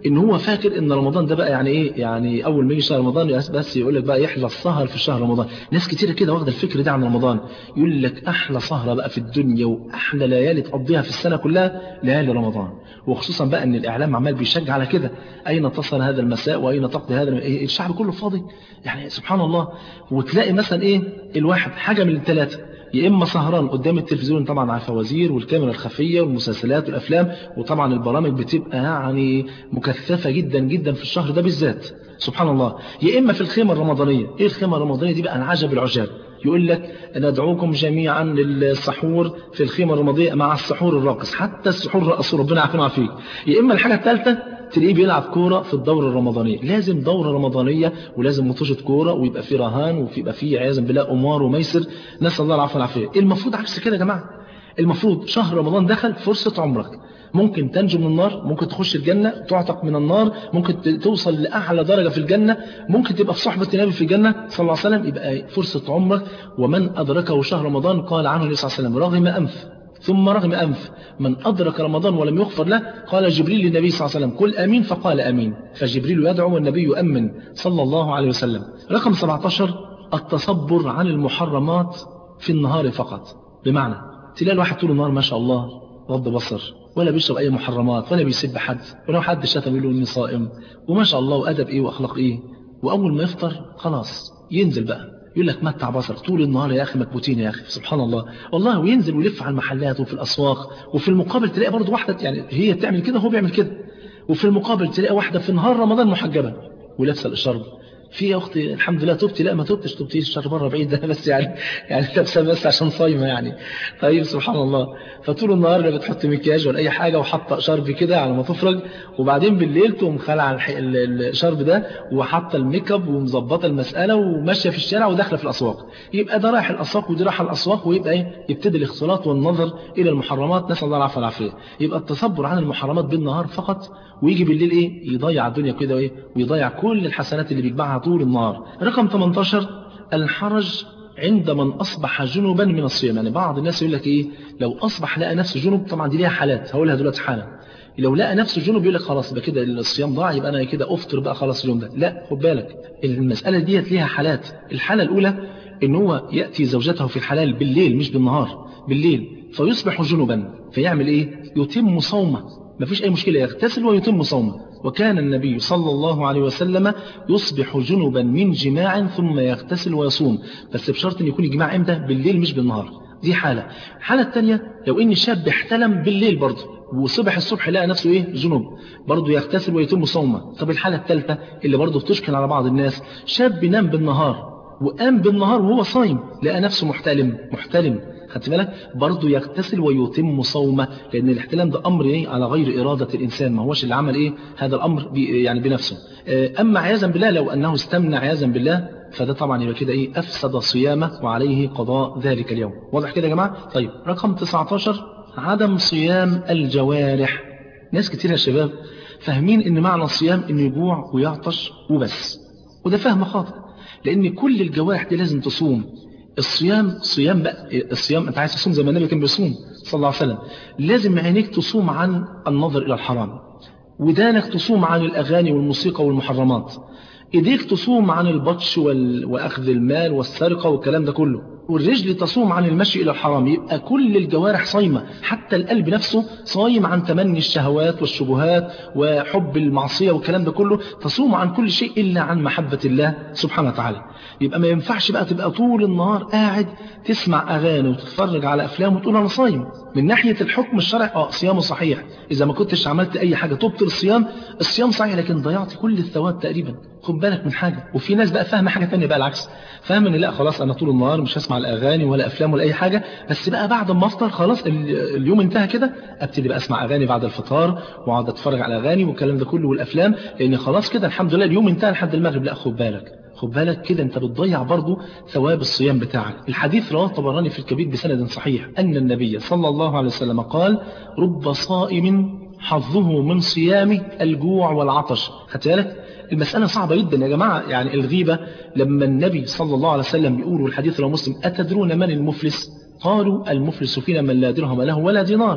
ان هو فاكر ان رمضان ده بقى يعني ايه، يعني اول ما يجي شهر رمضان بس يقول لك بقى يحلى السهر في شهر رمضان. ناس كتيره كده واخده الفكر ده عن رمضان، يقول لك احلى سهره بقى في الدنيا واحلى ليالي تقضيها في السنه كلها ليالي رمضان، وخصوصا بقى ان الاعلام عمال بيشجع على كده، اين تصل هذا المساء واين تقضي هذا إيه، الشعب كله فاضي يعني سبحان الله. وتلاقي مثلا ايه الواحد حاجه من الثلاثه، يا اما سهران قدام التلفزيون طبعا على الفوازير والكاميرا الخفيه والمسلسلات والافلام، وطبعا البرامج بتبقى يعني مكثفه جدا جدا في الشهر ده بالذات سبحان الله، يا اما في الخيمه الرمضانيه. ايه الخيمه الرمضانيه دي بقى؟ العجب العجاب، يقول لك ندعوكم جميعا للسحور في الخيمه الرمضانيه مع السحور الراقص، حتى السحور الراقص ربنا يعافينا ويعافيك. يا اما الحاجه الثالثه تلاقيه بيلعب كوره في الدوره الرمضانيه، لازم دوره رمضانيه ولازم مطوشه كوره ويبقى في رهان ويبقى في عياذا بالله قمار وميسر، نسال الله العافيه والعافيه. المفروض عكس كده يا جماعه، المفروض شهر رمضان دخل فرصه عمرك، ممكن تنجو من النار، ممكن تخش الجنة، تعتق من النار، ممكن توصل لأعلى درجة في الجنة، ممكن تبقى في صحبة النبي في الجنة صلى الله عليه وسلم، يبقى فرصة عمرك. ومن أدركه شهر رمضان قال عنه النبي صلى الله عليه وسلم رغم أنف ثم رغم أنف من أدرك رمضان ولم يغفر له، قال جبريل للنبي صلى الله عليه وسلم قل آمين فقال آمين، فجبريل يدعو والنبي يؤمن صلى الله عليه وسلم. رقم سبعة عشر التصبر عن المحرمات في النهار فقط، بمعنى تلاقي الواحد طول النهار ما شاء الله غض بصر، ولا بيشرب اي محرمات، ولا بيسب حد، ولو حد شتم يقول له اني صائم، وما شاء الله وادب ايه واخلاق ايه، واول ما يفطر خلاص ينزل بقى يقول لك متع بصر طول النهار يا اخي مكبوتين يا اخي سبحان الله والله، وينزل ويلف على المحلات وفي الاسواق. وفي المقابل تلاقي برضه واحده يعني هي بتعمل كده وهو بيعمل كده، وفي المقابل تلاقي واحده في نهار رمضان محجبه ولابسه الاشارب. في يا اختي الحمد لله تبتي؟ لا ما تبتش، تبتي الشر بره بعيد ده بس يعني يعني لابسه بس عشان صايمه يعني. طيب سبحان الله، فطول النهار لا بتحط مكياج ولا اي حاجه وحاطه شرب كده على ما تفرج، وبعدين بالليل تقوم خلع الشرب ده وحاطه الميك اب ومظبطه المساله وماشيه في الشارع وداخله في الاسواق. يبقى ده رايح الاسواق ودي رايحه الاسواق، ويبقى ايه يبتدي الاختلاط والنظر الى المحرمات، نسال الله العافيه والعافيه. يبقى التصبر عن المحرمات بالنهار فقط، ويجي بالليل ايه يضيع الدنيا كده ايه، ويضيع كل الحسنات اللي بيجمعها طول النهار. رقم ثمانية عشر الحرج عند من أصبح جنبا من الصيام. يعني بعض الناس يقول لك إيه لو أصبح لقى نفسه جنب، طبعا دي ليها حالات هقولها دلوقتي حالا، لو لقى نفسه جنب يقول لك خلاص يبقى كده الصيام ضاع، يبقى أنا كده أفطر بقى خلاص اليوم ده. لا خد بالك المسألة ديت ليها حالات. الحالة الأولى إن هو يأتي زوجته في الحلال بالليل مش بالنهار، بالليل فيصبح جنبا، فيعمل إيه يتم صومه، مفيش أي مشكلة يغتسل ويتم صومه. وكان النبي صلى الله عليه وسلم يصبح جنبا من جماع ثم يغتسل ويصوم، بس بشرط أن يكون الجماع امتى؟ بالليل مش بالنهار. دي حالة. الحالة الثانية لو إن شاب احتلم بالليل برضه وصبح الصبح لقى نفسه ايه جنوب، برضه يغتسل ويتم صومه. طب الحالة الثالثة اللي برضه بتشكل على بعض الناس، شاب ينام بالنهار وقام بالنهار وهو صايم لقى نفسه محتلم محتلم خدت بالك، برضه يغتسل ويتم صومه، لأن الاحتلام ده أمر إيه على غير إرادة الإنسان، ما هوش اللي عمل إيه هذا الأمر يعني بنفسه. أما عياذا بالله لو أنه استمنى عياذا بالله فده طبعا يبقى كده إيه أفسد صيامه وعليه قضاء ذلك اليوم. واضح كده يا جماعة؟ طيب رقم تسعة عشر عدم صيام الجوارح. ناس كتير يا شباب فاهمين إن معنى الصيام إنه يجوع ويعطش وبس، وده فهم خاطئ، لأن كل الجوارح دي لازم تصوم. الصيام صيام بقى الصيام انت عايز تصوم زي ما النبي كان بيصوم صلى الله عليه وسلم، لازم عينيك تصوم عن النظر الى الحرام، ودانك تصوم عن الاغاني والموسيقى والمحرمات، ايديك تصوم عن البطش وال... واخذ المال والسرقه والكلام ده كله، والرجل تصوم عن المشي الى الحرام. يبقى كل الجوارح صايمه، حتى القلب نفسه صايم عن تمني الشهوات والشبهات وحب المعصيه والكلام ده كله، تصوم عن كل شيء الا عن محبه الله سبحانه وتعالى. يبقى ما ينفعش بقى تبقى طول النهار قاعد تسمع اغاني وتتفرج على افلام وتقول انا صايم. من ناحيه الحكم الشرعي اه صيامه صحيح، اذا ما كنتش عملت اي حاجه تبطل الصيام، الصيام صحيح لكن ضيعت كل الثواب تقريبا. خد بالك من حاجه. وفي ناس بقى فاهمه حاجه ثانيه بقى العكس، فاهم ان لا خلاص انا طول النهار مش هسمع الاغاني ولا افلام ولا اي حاجه، بس بقى بعد ما افطر خلاص اليوم انتهى كده ابتدي بقى اسمع اغاني بعد الفطار واقعد اتفرج على اغاني والكلام ده كله والافلام، لان خلاص كده الحمد لله اليوم انتهى لحد المغرب. لا خد بالك خد بالك كده انت بتضيع برضو ثواب الصيام بتاعك. الحديث رواه الطبراني في الكبير بسند صحيح ان النبي صلى الله عليه وسلم قال رب صائم حظه من صيامه الجوع والعطش. خدت بالك المسألة صعبة جدا يا جماعة. يعني الغيبة لما النبي صلى الله عليه وسلم بيقول والحديث رواه مسلم أتدرون من المفلس؟ قالوا المفلس فينا من لا درهم له ولا دينار.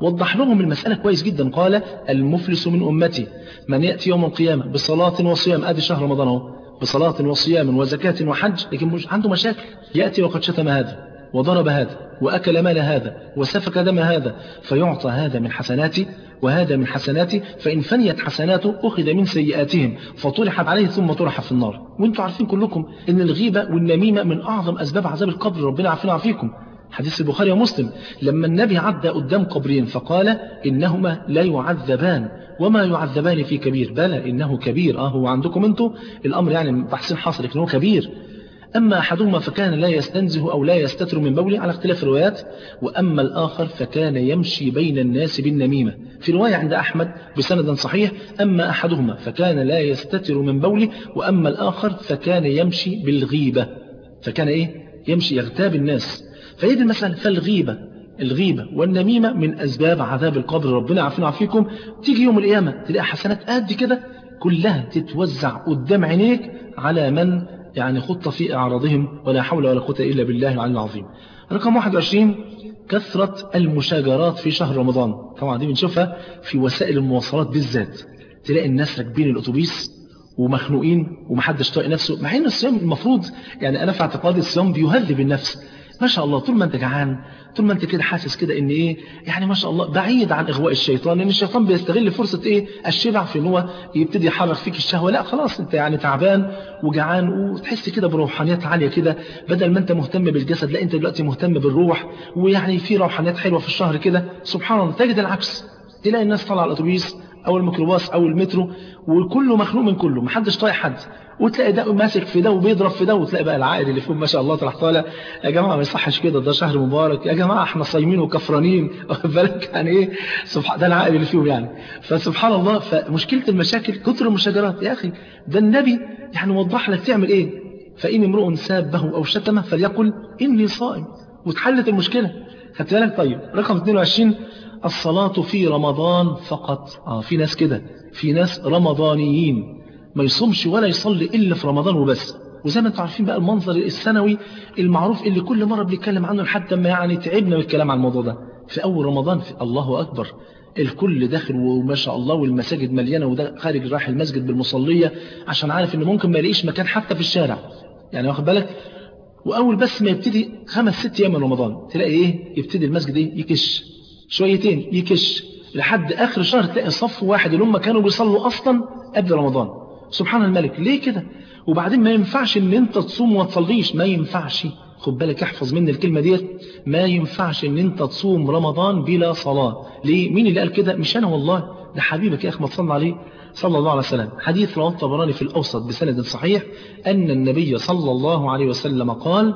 وضح لهم المسألة كويس جدا. قال المفلس من أمتي من يأتي يوم القيامة بصلاة وصيام، ادي شهر رمضان اهو، بصلاة وصيام وزكاة وحج، لكن مش عنده مشاكل. يأتي وقد شتم هذا وضرب هذا وأكل مال هذا وسفك دم هذا، فيعطى هذا من حسناتي وهذا من حسناتي، فإن فنيت حسناته أخذ من سيئاتهم فطرحت عليه ثم طرح في النار. وانتم عارفين كلكم ان الغيبة والنميمة من أعظم أسباب عذاب القبر، ربنا عافينا وعافيكم. حديث البخاري ومسلم لما النبي عدى قدام قبرين فقال إنهما لا يعذبان وما يعذبان في كبير، بلى إنه كبير، آه هو عندكم انتم الأمر يعني تحسين حاصل لكنه كبير. أما أحدهما فكان لا يستنزه أو لا يستتر من بوله على اختلاف الروايات، وأما الآخر فكان يمشي بين الناس بالنميمة. في رواية عند أحمد بسند صحيح أما أحدهما فكان لا يستتر من بوله وأما الآخر فكان يمشي بالغيبة، فكان إيه يمشي يغتاب الناس. فهي دي المسألة. فالغيبة الغيبة والنميمة من أسباب عذاب القبر، ربنا عافينا وعافيكم. تيجي يوم القيامة تلاقي حسنات قد كده كلها تتوزع قدام عينيك على من يعني خط في إعراضهم، ولا حول ولا قوة إلا بالله العلي العظيم. رقم واحد وعشرين كثرة المشاجرات في شهر رمضان. طبعا دي بنشوفها في وسائل المواصلات بالذات، تلاقي الناس راكبين الأتوبيس ومخنوقين ومحدش طايق نفسه، مع ان الصيام المفروض يعني أنا في اعتقادي الصيام بيهذب النفس. ما شاء الله طول ما انت جعان، طول ما انت كده حاسس كده ان ايه يعني ما شاء الله بعيد عن اغواء الشيطان، لان الشيطان بيستغل فرصة ايه الشبع في ان هو يبتدي يحرك فيك الشهوة. لا خلاص انت يعني تعبان وجعان وتحس كده بروحانيات عالية كده، بدل ما انت مهتم بالجسد لا انت دلوقتي مهتم بالروح، ويعني في روحانيات حلوة في الشهر كده. سبحان الله تجد العكس، تلاقي الناس طالعه الاتوبيس او الميكروباص او المترو وكله مخنوق من كله، محدش طايق حد، وتلاقي ده ماسك في ده وبيضرب في ده، وتلاقي بقى العائل اللي فيهم ما شاء الله طلع طالع يا جماعه ما يصحش كده، ده شهر مبارك يا جماعه احنا صايمين وكفرانين واخد بالك يعني ايه سبحان ده العائل اللي فيهم يعني. فسبحان الله فمشكله المشاكل كتر المشاجرات. يا اخي ده النبي يعني وضح لك تعمل ايه، فإن امرؤ سابه او شتمه فليقل اني صائم، وتحلت المشكله. خدت بالك؟ طيب رقم اثنين وعشرين الصلاة في رمضان فقط. آه في ناس كده، في ناس رمضانيين ما يصومش ولا يصلي إلا في رمضان وبس. وزي ما انتم عارفين بقى المنظر السنوي المعروف اللي كل مرة بنتكلم عنه لحد ما يعني تعبنا بالكلام عن الموضوع ده. في أول رمضان في الله أكبر الكل داخل وما شاء الله والمساجد مليانة، وده خارج راح المسجد بالمصلية عشان عارف إنه ممكن ما يلاقيش مكان حتى في الشارع يعني واخد بالك. وأول بس ما يبتدي خمس ست أيام من رمضان تلاقي إيه يبتدي المسجد إيه يكش شويتين يكش لحد آخر شهر تلاقي صف واحد اللي هم كانوا بيصلوا أصلا قبل رمضان. سبحان الملك ليه كده؟ وبعدين ما ينفعش ان انت تصوم وما تصليش، ما ينفعش، خد بالك احفظ مني الكلمة ديت، ما ينفعش ان انت تصوم رمضان بلا صلاة. ليه؟ مين اللي قال كده؟ مش انا والله، ده حبيبك يا اخي ما تصلى عليه صلى الله عليه وسلم. حديث رواه الطبراني في الأوسط بسند صحيح أن النبي صلى الله عليه وسلم قال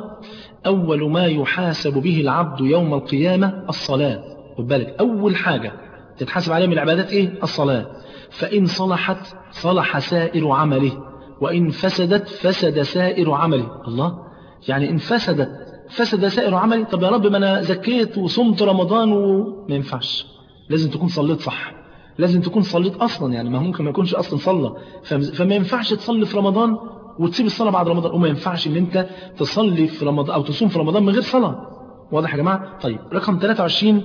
أول ما يحاسب به العبد يوم القيامة الصلاة. خد بالك أول حاجة تتحاسب عليه من العبادات إيه؟ الصلاة. فإن صلحت صلح سائر عمله وإن فسدت فسد سائر عمله. الله، يعني إن فسدت فسد سائر عمله. طب يا رب ما أنا زكيت وصمت رمضان وما ينفعش، لازم تكون صليت صح، لازم تكون صليت أصلا، يعني ما ممكن ما يكونش أصلا صلى، فما ينفعش تصلي في رمضان وتسيب الصلاة بعد رمضان، وما ينفعش إن أنت تصلي في رمضان أو تصوم في رمضان من غير صلاة. واضح يا جماعة؟ طيب رقم ثلاثة وعشرين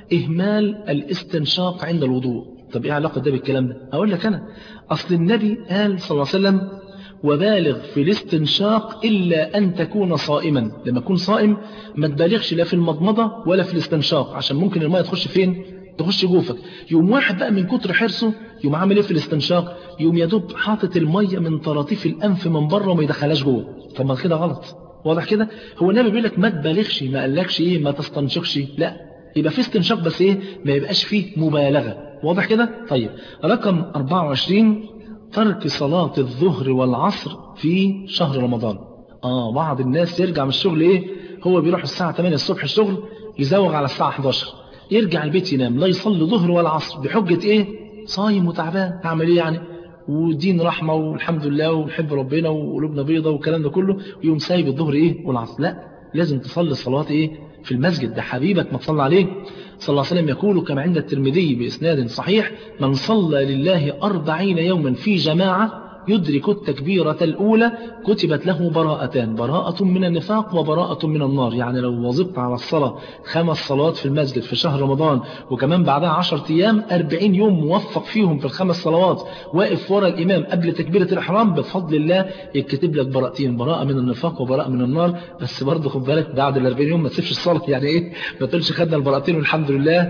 إهمال الاستنشاق عند الوضوء. طب إيه علاقة ده بالكلام ده؟ أقول لك أنا، أصل النبي قال صلى الله عليه وسلم وبالغ في الاستنشاق إلا أن تكون صائما. لما تكون صائم ما تبالغش لا في المضمضة ولا في الاستنشاق، عشان ممكن الماء تخش فين؟ تخش جوفك. يوم واحد بقى من كتر حرصه يوم عامل ايه في الاستنشاق؟ يوم يدوب حاطط المية من طراطيف الأنف من بره وما يدخلهاش جوه. طب ما كده غلط. واضح كده؟ هو النبي بيقول لك ما تبالغش، ما قالكش ايه ما تستنشقش، لا، يبقى في استنشاق بس ايه ما يبقاش فيه مبالغة. واضح كده؟ طيب رقم أربعة وعشرين ترك صلاة الظهر والعصر في شهر رمضان. اه بعض الناس يرجع من الشغل ايه، هو بيروح الساعة ثمانية الصبح الشغل، يزوغ على الساعة إحدى عشر، يرجع البيت ينام، لا يصلي ظهر ولا عصر بحجة ايه صايم وتعبان. تعمل ايه يعني؟ ودين رحمة والحمد لله ونحب ربنا وقلوبنا بيضة والكلام ده كله، ويوم سايب الظهر ايه والعصر. لا، لازم تصلي الصلوات ايه في المسجد، ده حبيبك ما تصلى عليه صلى الله عليه وسلم. يقول كما عند الترمذي بإسناد صحيح من صلى لله أربعين يوما في جماعة يدرك التكبيرة الأولى كتبت له براءتان، براءة من النفاق وبراءة من النار. يعني لو واظبت على الصلاة خمس صلوات في المسجد في شهر رمضان، وكمان بعدها عشر أيام أربعين يوم موفق فيهم في الخمس صلوات، واقف ورا الإمام قبل تكبيرة الإحرام، بفضل الله يكتب لك براءتين، براءة من النفاق وبراءة من النار. بس برضه خد بالك بعد الأربعين يوم ما تسيبش الصلاة. يعني إيه؟ ما تقولش خدنا البراءتين والحمد لله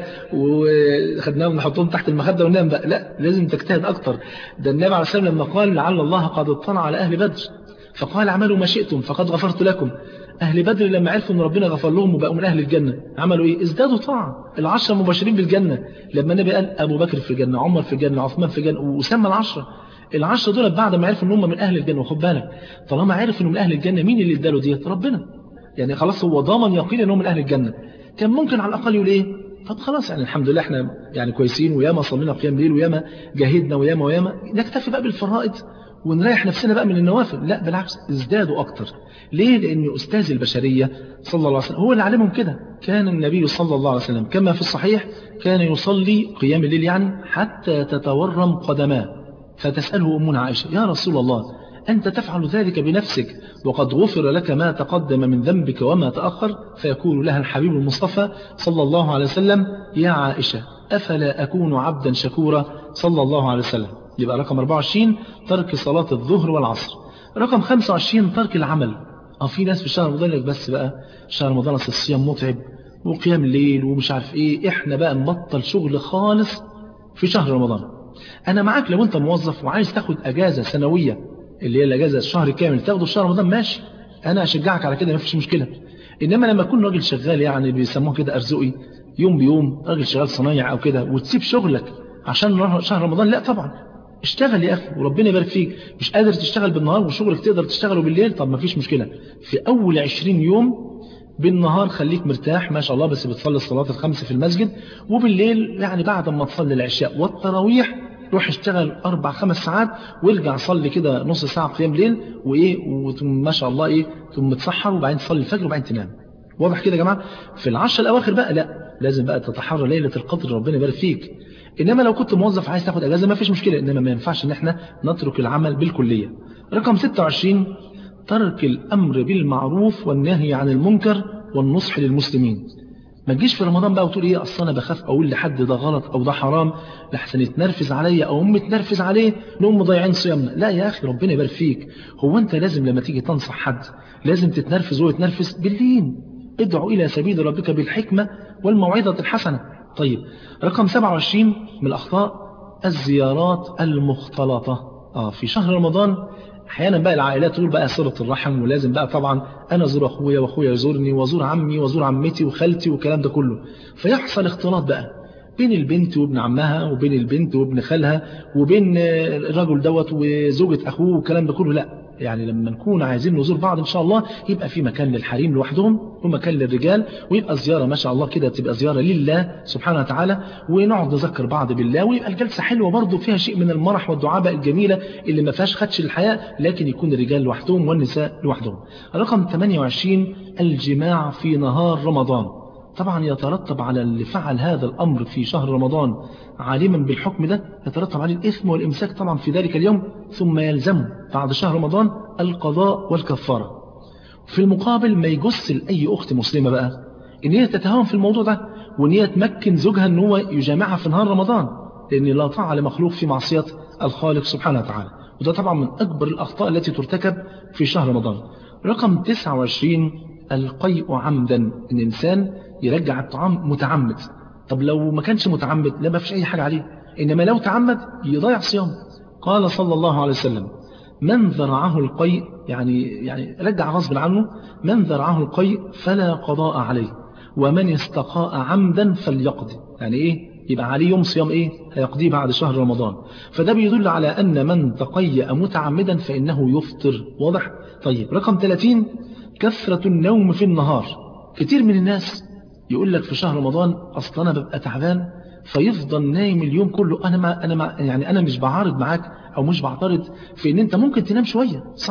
وخدناهم نحطهم تحت المخدة وننام بقى، لا، لازم تجتهد أكتر. ده النبي عليه الصلاة والسلام لما قال لعل الله قد اطلع على أهل بدر فقال اعملوا ما شئتم فقد غفرت لكم، أهل بدر لما عرفوا أن ربنا غفر لهم وبقوا من أهل الجنة عملوا إيه؟ ازدادوا طاعة. العشرة مباشرين بالجنة، لما النبي قال أبو بكر في الجنة، عمر في الجنة، عثمان في الجنة، وسمى العشرة. العشرة دول بعد ما عرفوا أن هم من أهل الجنة، وخد بالك طالما عرف أنهم من أهل الجنة مين اللي اداله ديت؟ ربنا. يعني خلاص هو ضامن يقين أنهم من أهل الجنة. كان ممكن على الأقل يقول إيه؟ طب خلاص يعني الحمد لله احنا يعني كويسين، وياما صلينا قيام ليل، وياما جاهدنا، وياما وياما نكتفي بقى بالفرائض ونريح نفسنا بقى من النوافل. لا بالعكس، ازدادوا أكتر. ليه؟ لأن أستاذ البشرية صلى الله عليه وسلم هو اللي علمهم كده. كان النبي صلى الله عليه وسلم كما في الصحيح كان يصلي قيام الليل يعني حتى تتورم قدماه، فتسأله أمنا عائشة يا رسول الله أنت تفعل ذلك بنفسك وقد غفر لك ما تقدم من ذنبك وما تأخر؟ فيقول لها الحبيب المصطفى صلى الله عليه وسلم يا عائشة أفلا أكون عبدا شكورا صلى الله عليه وسلم. يبقى رقم أربعة وعشرين ترك صلاة الظهر والعصر. رقم خمسة وعشرين ترك العمل. اه في ناس في شهر رمضان لك بس بقى شهر رمضان الصيام متعب وقيام الليل ومش عارف ايه، احنا بقى نبطل شغل خالص في شهر رمضان. انا معاك لو انت موظف وعايز تاخد اجازة سنوية اللي هي الاجازة الشهر كامل تاخده في شهر رمضان ماشي، انا اشجعك على كده ما فيش مشكلة. انما لما اكون راجل شغال يعني بيسموه كده ارزقي يوم بيوم، راجل شغال صنايع او كده، وتسيب شغلك عشان شهر رمضان، لا طبعا اشتغل يا أخي وربنا يبارك فيك. مش قادر تشتغل بالنهار وشغلك تقدر تشتغله بالليل، طب ما فيش مشكلة. في أول عشرين يوم بالنهار خليك مرتاح ما شاء الله، بس بتصلي الصلاة الخمسة في المسجد، وبالليل يعني بعد ما تصلي العشاء والتراويح روح اشتغل أربع خمس ساعات وارجع صلي كده نص ساعة قيام ليل وإيه وما شاء الله إيه ثم تسحر وبعدين تصلي الفجر وبعدين تنام. واضح كده يا جماعة؟ في العشر الأواخر بقى لا، لازم بقى تتحرى ليلة القدر ربنا يبارك فيك. إنما لو كنت موظف عايز تاخد أجازة ما فيش مشكلة، إنما ما ينفعش إن احنا نترك العمل بالكلية. رقم ستة وعشرين ترك الأمر بالمعروف والنهي عن المنكر والنصح للمسلمين. ما تجيش في رمضان بقى وتقول إيه أصلا أنا بخاف أقول لحد ده غلط أو ده حرام لحسن يتنرفز عليا أو أم تنرفز عليه نقوم مضيعين صيامنا. لا يا أخي ربنا يبارك فيك، هو أنت لازم لما تيجي تنصح حد لازم تتنرفز وهو يتنرفز؟ باللين ادعو إلى سبيل ربك بالحكمة والموعظة الحسنة. طيب رقم سبعة وعشرين من الأخطاء الزيارات المختلطة. آه في شهر رمضان أحيانا بقى العائلات تقول بقى صلة الرحم، ولازم بقى طبعا أنا أزور أخويا وأخويا يزورني وأزور عمي وأزور عمتي وخالتي والكلام ده كله، فيحصل اختلاط بقى بين البنت وابن عمها وبين البنت وابن خالها وبين الرجل دوت وزوجة أخوه والكلام ده كله. لا، يعني لما نكون عايزين نزور بعض إن شاء الله يبقى في مكان للحريم لوحدهم ومكان للرجال، ويبقى زيارة ما شاء الله كده تبقى زيارة لله سبحانه وتعالى، ونقعد نذكر بعض بالله، ويبقى الجلسة حلوة برضه فيها شيء من المرح والدعابة الجميلة اللي ما فيهاش خدش الحياة، لكن يكون الرجال لوحدهم والنساء لوحدهم. رقم ثمانية وعشرين الجماع في نهار رمضان. طبعا يترتب على اللي فعل هذا الأمر في شهر رمضان عالما بالحكم ده يترتب عليه الإثم والإمساك طبعا في ذلك اليوم، ثم يلزم بعد شهر رمضان القضاء والكفارة. في المقابل ما يجس لأي أخت مسلمة بقى إن هي تتهاون في الموضوع ده، وإن هي تمكن زوجها إن هو يجامعها في نهار رمضان، لأن لا طاعة لمخلوق في معصية الخالق سبحانه وتعالى، وده طبعا من أكبر الأخطاء التي ترتكب في شهر رمضان. رقم تسعة وعشرين القيء عمدا، إن الإنسان يرجع الطعام متعمد. طب لو ما كانش متعمد لا ما فيش أي حاجة عليه، إنما لو تعمد يضيع صيام. قال صلى الله عليه وسلم من ذرعه القيء، يعني يعني رجع غصب عنه، من ذرعه القيء فلا قضاء عليه، ومن استقاء عمدا فليقضي. يعني إيه؟ يبقى عليه يوم صيام إيه؟ هيقضيه بعد شهر رمضان. فده بيدل على أن من تقيأ متعمدا فإنه يفطر. واضح؟ طيب رقم ثلاثين كثرة النوم في النهار. كتير من الناس يقول لك في شهر رمضان أصلا أنا ببقى تعبان فيفضل نايم اليوم كله. أنا ما أنا ما يعني أنا مش بعارض معاك أو مش بعترض في إن أنت ممكن تنام شوية، صح؟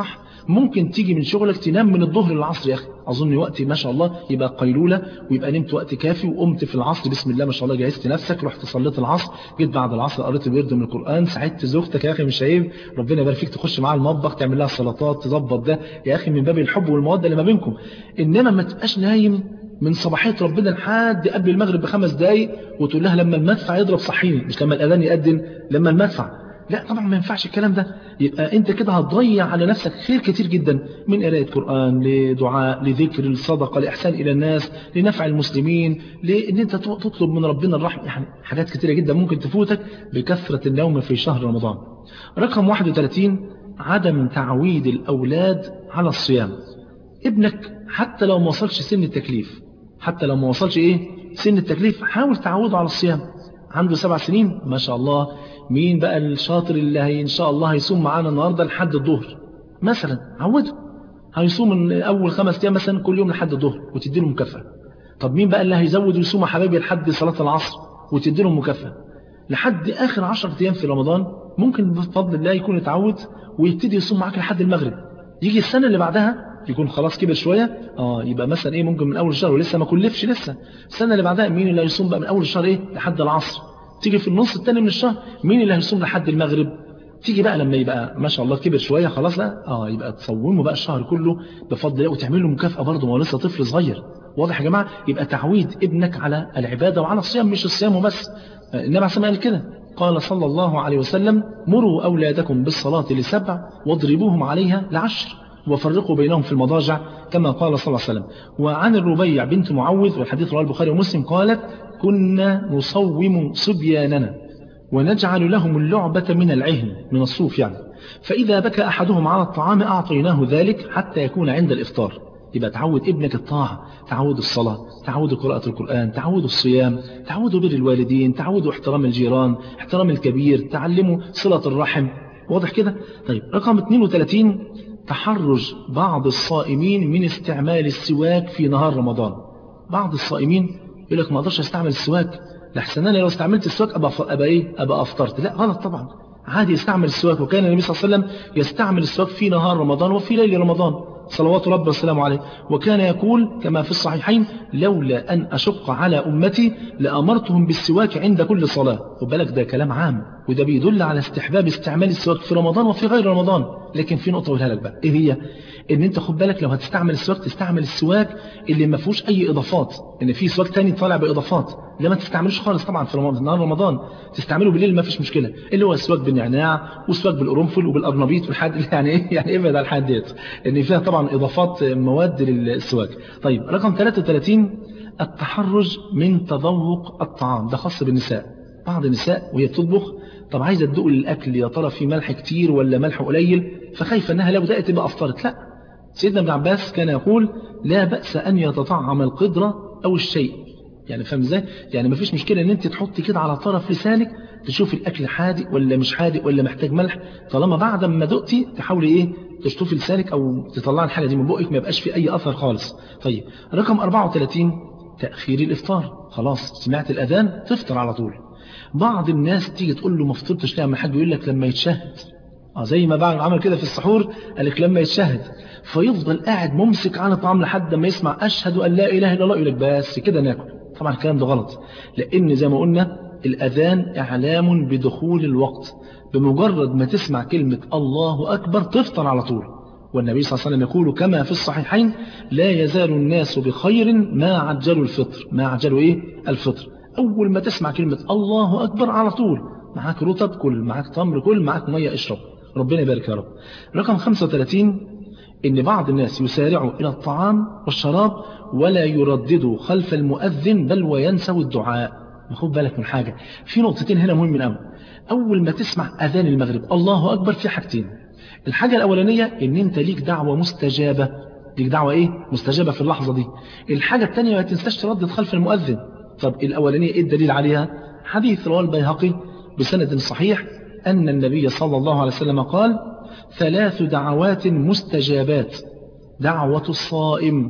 ممكن تيجي من شغلك تنام من الظهر للعصر يا أخي، أظن وقت ما شاء الله يبقى قيلولة ويبقى نمت وقت كافي، وقمت في العصر بسم الله ما شاء الله جهزت نفسك، رحت صليت العصر، جيت بعد العصر قريت الورد من القرآن، ساعدت زوجتك يا أخي مش عيب، ربنا يبارك فيك، تخش معاها المطبخ تعمل لها سلطات تظبط ده يا أخي من باب الحب والمودة اللي ما بينكم. إنما ما تبقاش نايم من صباحية ربنا لحد قبل المغرب بخمس دقايق وتقول لها لما المدفع يضرب صحيني، مش لما الأذان يأذن، لما المدفع. لا طبعا ما ينفعش الكلام ده. يبقى انت كده هتضيع على نفسك خير كتير جدا، من قراءة قرآن لدعاء لذكر للصدقة لإحسان إلى الناس لنفع المسلمين، لأن انت تطلب من ربنا الرحمة، يعني حاجات كتيرة جدا ممكن تفوتك بكثرة النوم في شهر رمضان. رقم واحد وثلاثين عدم تعويد الأولاد على الصيام. ابنك حتى لو ما وصلش سن التكليف، حتى لو ما وصلش ايه سن التكليف، حاول تعوده على الصيام. عنده سبع سنين ما شاء الله، مين بقى الشاطر اللي هي ان شاء الله هيصوم معانا النهارده لحد الظهر مثلا، عوده هيصوم من اول خمس ايام مثلا كل يوم لحد الظهر وتدي له مكافاه. طب مين بقى اللي هيزود ويصوم يا حبايبي لحد صلاه العصر وتدي له مكافاه لحد اخر عشرة ايام في رمضان؟ ممكن بفضل الله يكون اتعود ويبتدي يصوم معاك لحد المغرب. يجي السنه اللي بعدها يكون خلاص كبر شويه، اه يبقى مثلا ايه ممكن من اول الشهر ولسه ما كلفش لسه. السنه اللي بعدها مين اللي هيصوم بقى من اول الشهر ايه لحد العصر؟ تيجي في النص الثاني من الشهر مين اللي هيصوم لحد المغرب؟ تيجي بقى لما يبقى ما شاء الله كبر شويه خلاص لا اه يبقى تصومه بقى الشهر كله بفضل الله، وتعمل له مكافاه برضه، ما هو لسه طفل صغير. واضح يا جماعه؟ يبقى تعويد ابنك على العباده وعلى الصيام، مش الصيام وبس. النبي عليه الصلاه والسلام قال كده، قال صلى الله عليه وسلم: مروا اولادكم بالصلاه لسبع واضربوهم عليها لعشر وفرقوا بينهم في المضاجع، كما قال صلى الله عليه وسلم. وعن الربيع بنت معوذ والحديث رواه البخاري ومسلم قالت: كنا نصوم صبياننا ونجعل لهم اللعبة من العهن، من الصوف يعني، فإذا بكى أحدهم على الطعام أعطيناه ذلك حتى يكون عند الإفطار. يبقى تعود ابنك الطاعة، تعود الصلاة، تعود قراءة القرآن، تعود الصيام، تعود بر الوالدين، تعود احترام الجيران، احترام الكبير، تعلمه صلة الرحم. واضح كده؟ طيب رقم اثنين وثلاثين تحرج بعض الصائمين من استعمال السواك في نهار رمضان. بعض الصائمين يقول لك ما اقدرش استعمل السواك لحسن انا لو استعملت السواك ابقى ابقى ايه ابقى افطرت. لا غلط طبعا، عادي يستعمل السواك، وكان النبي صلى الله عليه وسلم يستعمل السواك في نهار رمضان وفي ليل رمضان صلوات ربي وسلامه عليه، وكان يقول كما في الصحيحين: لولا أن أشق على أمتي لأمرتهم بالسواك عند كل صلاة. وبالك ده كلام عام، وده بيدل على استحباب استعمال السواك في رمضان وفي غير رمضان. لكن في نقطة أقولها لك بقى، إيه هي؟ إن أنت خد بالك لو هتستعمل السواك تستعمل السواك اللي ما فيهوش أي إضافات، إن في سواك تاني طالع بإضافات لا ما تستعملوش خالص طبعا في رمضان، نهار رمضان تستعمله بالليل ما فيش مشكلة، اللي هو السواك بالنعناع وسواك بالقرنفل وبالأرنبيط والحاجات يعني إيه يعني ابعد على الحاجات ديت، إن فيها طبعا إضافات مواد للسواك. طيب رقم ثلاثة وثلاثين التحرج من تذوق الطعام، ده خاص بالنساء. بعض النساء وهي بتطبخ طب عايزة تدوق الأكل يا ترى في ملح كتير ولا ملح قليل، فخايفة أنها لو دقت تبقى أفطرت. لا، سيدنا ابن عباس كان يقول: لا بأس أن يتطعم القدرة أو الشيء. يعني فاهم ازاي؟ يعني مفيش مشكلة ان انت تحطي كده على طرف لسانك تشوف الاكل حادق ولا مش حادق ولا محتاج ملح، طالما بعد ما دقتي تحاولي ايه تشطفي لسانك او تطلعي الحاجة دي من بقك ما يبقاش في اي اثر خالص. طيب رقم أربعة وثلاثين تأخير الافطار. خلاص سمعت الاذان تفطر على طول. بعض الناس تيجي تقول له ما فطرتش ليه، اما حد يقول لك لما يتشهد، اه زي ما بعد عمل كده في السحور قال لك لما يتشهد، فيفضل قاعد ممسك عن الطعام لحد ما يسمع اشهد ان لا اله الا الله يقول لك بس كده ناكل. طبعا الكلام ده غلط، لان زي ما قلنا الاذان اعلام بدخول الوقت، بمجرد ما تسمع كلمة الله اكبر تفطر على طول. والنبي صلى الله عليه وسلم يقول كما في الصحيحين: لا يزال الناس بخير ما عجلوا الفطر. ما عجلوا ايه الفطر، اول ما تسمع كلمة الله اكبر على طول معاك رطب كل، معاك تمر كل، معاك مية اشرب، ربنا يبارك يا رب. رقم خمسة وثلاثين ان بعض الناس يسارعوا الى الطعام والشراب ولا يرددوا خلف المؤذن بل وينسوا الدعاء. خد بالك من حاجة، في نقطتين هنا مهم قوي. اول ما تسمع اذان المغرب الله اكبر في حاجتين. الحاجة الاولانية ان انت ليك دعوة مستجابة، ليك دعوة ايه مستجابة في اللحظة دي. الحاجة الثانية ما تنساش تردد خلف المؤذن. طب الاولانية ايه الدليل عليها؟ حديث رواه البيهقي بسند صحيح ان النبي صلى الله عليه وسلم قال: ثلاث دعوات مستجابات: دعوة الصائم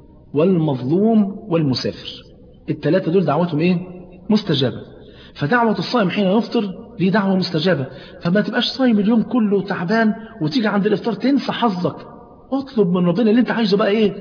والمظلوم والمسافر. الثلاثة دول دعوتهم ايه مستجابة. فدعوة الصائم حين يفطر دي دعوة مستجابة، فما تبقاش صايم اليوم كله تعبان وتيجي عند الافطار تنسى حظك اطلب من ربنا اللي انت عايزه بقى ايه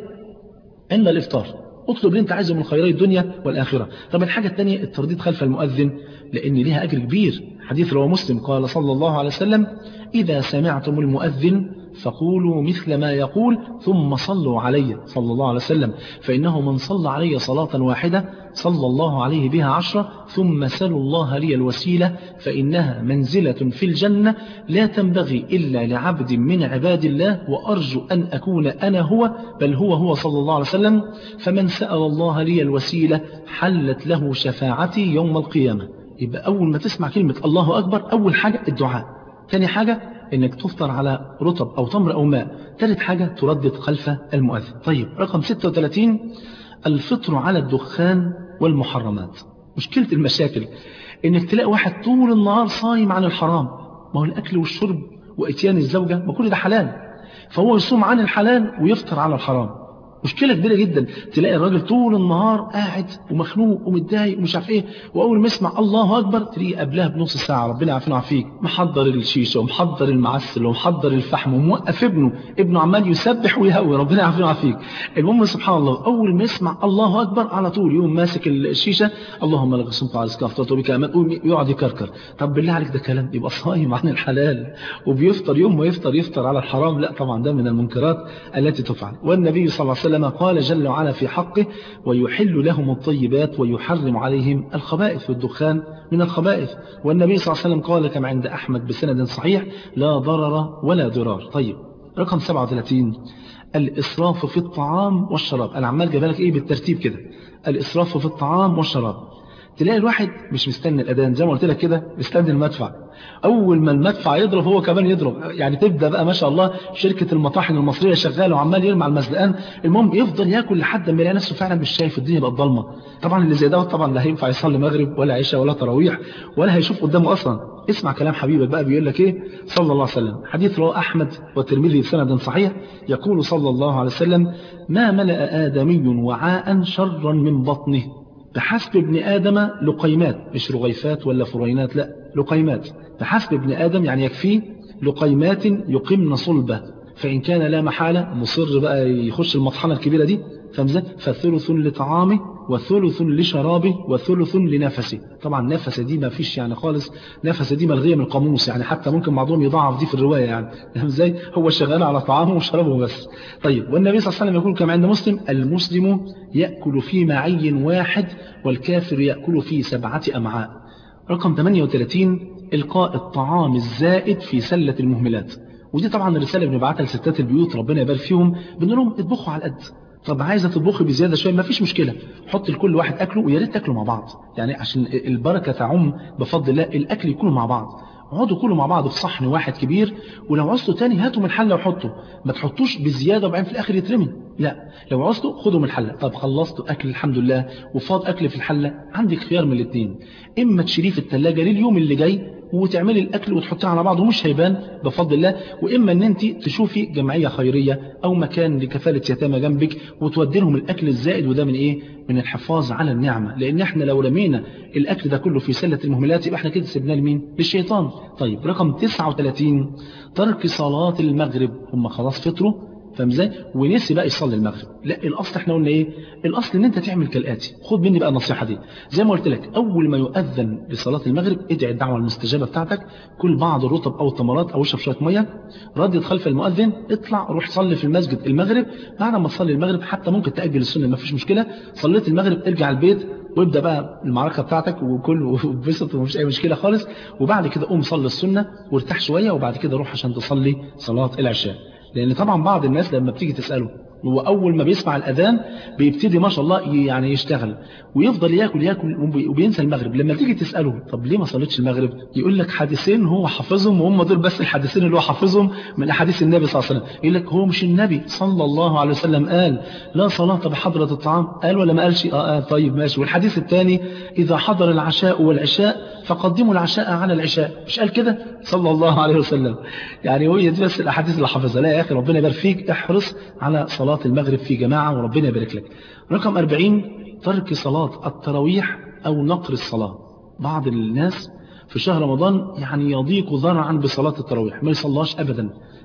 الا الافطار، اطلب اللي انت عايزه من خيري الدنيا والاخره. طب الحاجه الثانيه الترديد خلف المؤذن، لان ليها اجر كبير. حديث رواه مسلم قال صلى الله عليه وسلم: اذا سمعتم المؤذن فقولوا مثل ما يقول ثم صلوا علي صلى الله عليه وسلم، فإنه من صلى علي صلاة واحدة صلى الله عليه بها عشرة، ثم سلوا الله لي الوسيلة فإنها منزلة في الجنة لا تنبغي إلا لعبد من عباد الله، وأرجو أن أكون أنا هو، بل هو هو صلى الله عليه وسلم. فمن سأل الله لي الوسيلة حلت له شفاعتي يوم القيامة. يبقى أول ما تسمع كلمة الله أكبر أول حاجة الدعاء، ثاني حاجة انك تفطر على رطب او تمر او ماء، ثالث حاجة تردد خلف المؤذن. طيب رقم ستة وثلاثين الفطر على الدخان والمحرمات. مشكلة المشاكل انك تلاقي واحد طول النهار صايم عن الحرام، ما هو الاكل والشرب واتيان الزوجة ما كل ده حلال، فهو يصوم عن الحلال ويفطر على الحرام. مشكلة كبيرة جدا، تلاقي الراجل طول النهار قاعد ومخنوق ومتضايق ومش عارف ايه، واول ما يسمع الله اكبر تلاقيه قبلها بنص ساعة ربنا يعافينا ويعافيك محضر الشيشة ومحضر المعسل ومحضر الفحم وموقف ابنه ابنه عمال يسبح ويهوي ربنا يعافينا ويعافيك. المهم سبحان الله اول ما يسمع الله اكبر على طول يوم ماسك الشيشة، اللهم لك صمت على رزقك افطرت بك امل، يقعد يكركر. طب بالله عليك ده كلام؟ يبقى صايم عن الحلال وبيفطر يوم ما يفطر يفطر على الحرام؟ لا طبعا ده من المنكرات التي تفعل. والنبي صلى الله عليه وسلم قال جل وعلا في حقه: ويحل لهم الطيبات ويحرم عليهم الخبائث، والدخان من الخبائث. والنبي صلى الله عليه وسلم قال كما عند أحمد بسند صحيح: لا ضرر ولا ضرار. طيب رقم سبعة وثلاثين الإسراف في الطعام والشراب. أنا عمال جايبها لك إيه بالترتيب كده، الإسراف في الطعام والشراب. تلاقي الواحد مش مستني الأذان زي ما قلت لك كده، مستني المدفع، أول ما المدفع يضرب هو كمان يضرب، يعني تبدأ بقى ما شاء الله شركة المطاحن المصرية شغالة وعمال يرمي على المزلقان، المهم يفضل ياكل لحد ما يلاقي نفسه فعلا مش شايف الدنيا بقت ضلمة. طبعا اللي زي ده طبعا لا هينفع يصلي مغرب ولا عشاء ولا تراويح ولا هيشوف قدامه أصلا. اسمع كلام حبيبك بقى بيقول لك إيه صلى الله عليه وسلم، حديث رواه أحمد والترمذي بسند صحيح، يقول صلى الله عليه وسلم: ما ملأ آدمي وعاء شرا من بطنه بحسب ابن آدم لقيمات، مش رغيفات ولا فرينات، لا لقيمات، بحسب ابن آدم يعني يكفيه لقيمات يقمن صلبه، فإن كان لا محالة مصر بقى يخش المطحنة الكبيرة دي فمزة فثلث لطعامه وثلث لشرابه وثلث لنفسه. طبعا نفس دي ما فيش يعني خالص، نفس دي ملغية من القاموس، يعني حتى ممكن بعضهم يضاعف دي في الرواية، يعني ازاي هو شغال على طعامه وشرابه بس. طيب والنبي صلى الله عليه وسلم يقول كما عند مسلم: المسلم يأكل في معي واحد والكافر يأكل في سبعة أمعاء. رقم ثمانية وثلاثين إلقاء الطعام الزائد في سلة المهملات. ودي طبعا الرسالة بنبعتها لستات البيوت ربنا يبارك فيهم، بنقول لهم اطبخوا على قد. طب عايزة تطبخي بزيادة شوية ما فيش مشكلة، حط لكل واحد أكله، ويا ريت تاكلوا مع بعض، يعني عشان البركة تعم بفضل الله، الأكل يكونوا مع بعض، اقعدوا كلوا مع بعض في صحن واحد كبير، ولو عوزتوا تاني هاتوا من الحلة وحطوا، ما تحطوش بزيادة وبعدين في الآخر يترمي، لا لو عوزتوا خدوا من الحلة. طب خلصتوا أكل الحمد لله وفاض أكل في الحلة، عندك خيار من الاثنين، إما تشيليه في الثلاجة لليوم اللي جاي وتعملي الأكل وتحطيه على بعض ومش هيبان بفضل الله، وإما أن أنت تشوفي جمعية خيرية أو مكان لكفالة يتامى جنبك وتودي لهم الأكل الزائد، وده من إيه؟ من الحفاظ على النعمة، لأن إحنا لو رمينا الأكل ده كله في سلة المهملات يبقى إحنا كده سيبناه لمين؟ للشيطان. طيب رقم تسعة وثلاثين ترك صلاة المغرب. هم خلاص فطروا فمزاي ونسي بقى يصلي المغرب، لا الاصل احنا قلنا ايه؟ الاصل ان انت تعمل كالاتي، خد مني بقى النصيحه دي زي ما قلت لك، اول ما يؤذن لصلاه المغرب ادعي الدعوه المستجابه بتاعتك، كل بعض الرطب او التمرات او اشرب شويه ميه، ردد خلف المؤذن، اطلع روح صلي في المسجد المغرب. بعد ما تصلي المغرب حتى ممكن تاجل السنه ما فيش مشكله، صليت المغرب ارجع البيت وابدا بقى المعركه بتاعتك وكل وبسط ومفيش اي مشكله خالص، وبعد كده قوم صلي السنه وارتاح شويه، وبعد كده روح عشان تصلي صلاه العشاء. لأن طبعا بعض الناس لما بتيجي تسأله هو أول ما بيسمع الأذان بيبتدي ما شاء الله يعني يشتغل ويفضل يأكل يأكل وبينسى المغرب. لما تيجي تسأله طب ليه ما صليتش المغرب؟ يقول لك حديثين هو حافظهم، وهم دول بس الحديثين اللي هو حافظهم من أحاديث النبي صلى الله عليه وسلم. يقول لك هو مش النبي صلى الله عليه وسلم قال لا صلاة بحضرة الطعام؟ قال ولا ما قالش؟ آه, آه طيب ماشي. والحديث الثاني إذا حضر العشاء والعشاء فقدموا العشاء على العشاء، مش قال كده صلى الله عليه وسلم؟ يعني هو دي بس الأحاديث اللي حافظها. لا يا أخي ربنا يبارك فيك، احرص على صلاة المغرب في جماعة وربنا يبارك لك. رقم أربعين ترك صلاة التراويح أو نقر الصلاة. بعض الناس في شهر رمضان يعني يضيق ذرعا بصلاة التراويح، ما يصلاش أبدا،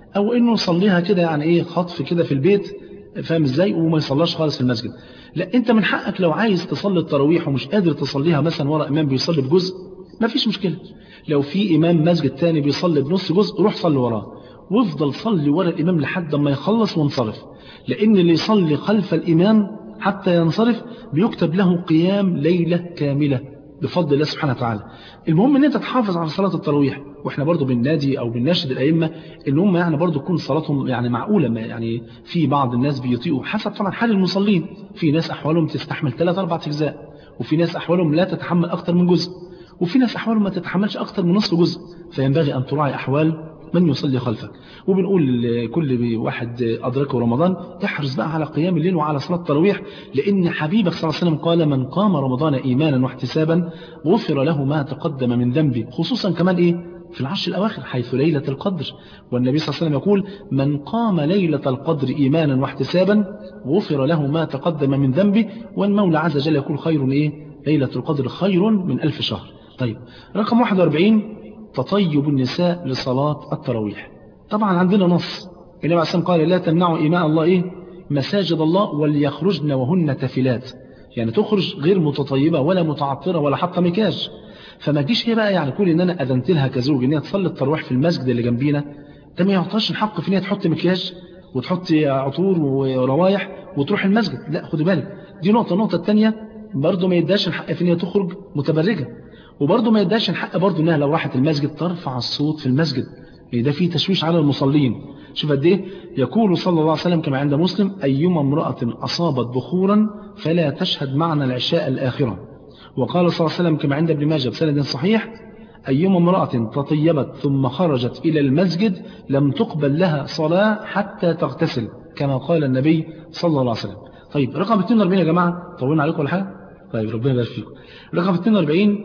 أو إنه يصليها كده يعني إيه خطف كده في البيت، فاهم إزاي، وما يصلاش خالص في المسجد. لا، أنت من حقك لو عايز تصلي التراويح ومش قادر تصليها مثلا ورا إمام بيصلي بجزء، ما فيش مشكلة. لو في إمام مسجد تاني بيصلي بنص جزء، روح صلي وراه وافضل صلي ورا الإمام لحد ما يخلص وانصرف، لأن اللي يصلي خلف الإمام حتى ينصرف بيكتب له قيام ليلة كاملة بفضل الله سبحانه وتعالى. المهم ان انت تحافظ على صلاة التراويح، واحنا برضو بالنادي او بالناشد الائمة ان هم يعني برضو تكون صلاتهم يعني معقولة، ما يعني في بعض الناس بيطيقوا حسب طبعا حال المصلين، في ناس احوالهم تستحمل ثلاث اربع اجزاء، وفي ناس احوالهم لا تتحمل اكتر من جزء، وفي ناس احوالهم ما تتحملش اكتر من نصف جزء، فينبغي ان تراعي احوال من يصلي خلفك. وبنقول لكل واحد أدركه رمضان احرص بقى على قيام الليل وعلى صلاة التراويح، لأن حبيبك صلى الله عليه وسلم قال من قام رمضان إيمانا واحتسابا غفر له ما تقدم من ذنبه، خصوصا كمان إيه في العشر الأواخر حيث ليلة القدر. والنبي صلى الله عليه وسلم يقول من قام ليلة القدر إيمانا واحتسابا غفر له ما تقدم من ذنبه، والمولى عز وجل يقول خير إيه ليلة القدر خير من ألف شهر. طيب رقم واحد وأربعين تطيب النساء لصلاة التراويح. طبعا عندنا نص النبي عليه الصلاة والسلام قال لا تمنعوا إماء الله إيه مساجد الله وليخرجن وهن تفلات، يعني تخرج غير متطيبة ولا متعطرة ولا حتى مكياج. فما تجيش هي بقى يعني كل ان انا اذنت لها كزوج ان هي تصلي التراويح في المسجد اللي جنبينا، ده ما يعطاش الحق في ان هي تحط مكياج وتحط عطور وروايح وتروح المسجد. لا خدي بالك، دي نقطة. النقطة الثانية برضه ما يداش الحق في ان هي تخرج متبرجة، وبرضه ما يداش الحق برضه انها لو راحت المسجد ترفع الصوت في المسجد، ده فيه تشويش على المصلين. شوف قد ايه يقول صلى الله عليه وسلم كما عند مسلم أيما امرأة أصابت بخورا فلا تشهد معنا العشاء الآخرة. وقال صلى الله عليه وسلم كما عند ابن ماجه بسند صحيح أيما امرأة تطيبت ثم خرجت إلى المسجد لم تقبل لها صلاة حتى تغتسل، كما قال النبي صلى الله عليه وسلم. طيب رقم اثنين وأربعين يا جماعة، طولنا عليكم ولا حاجة؟ طيب ربنا يبارك فيكم. رقم اثنين وأربعين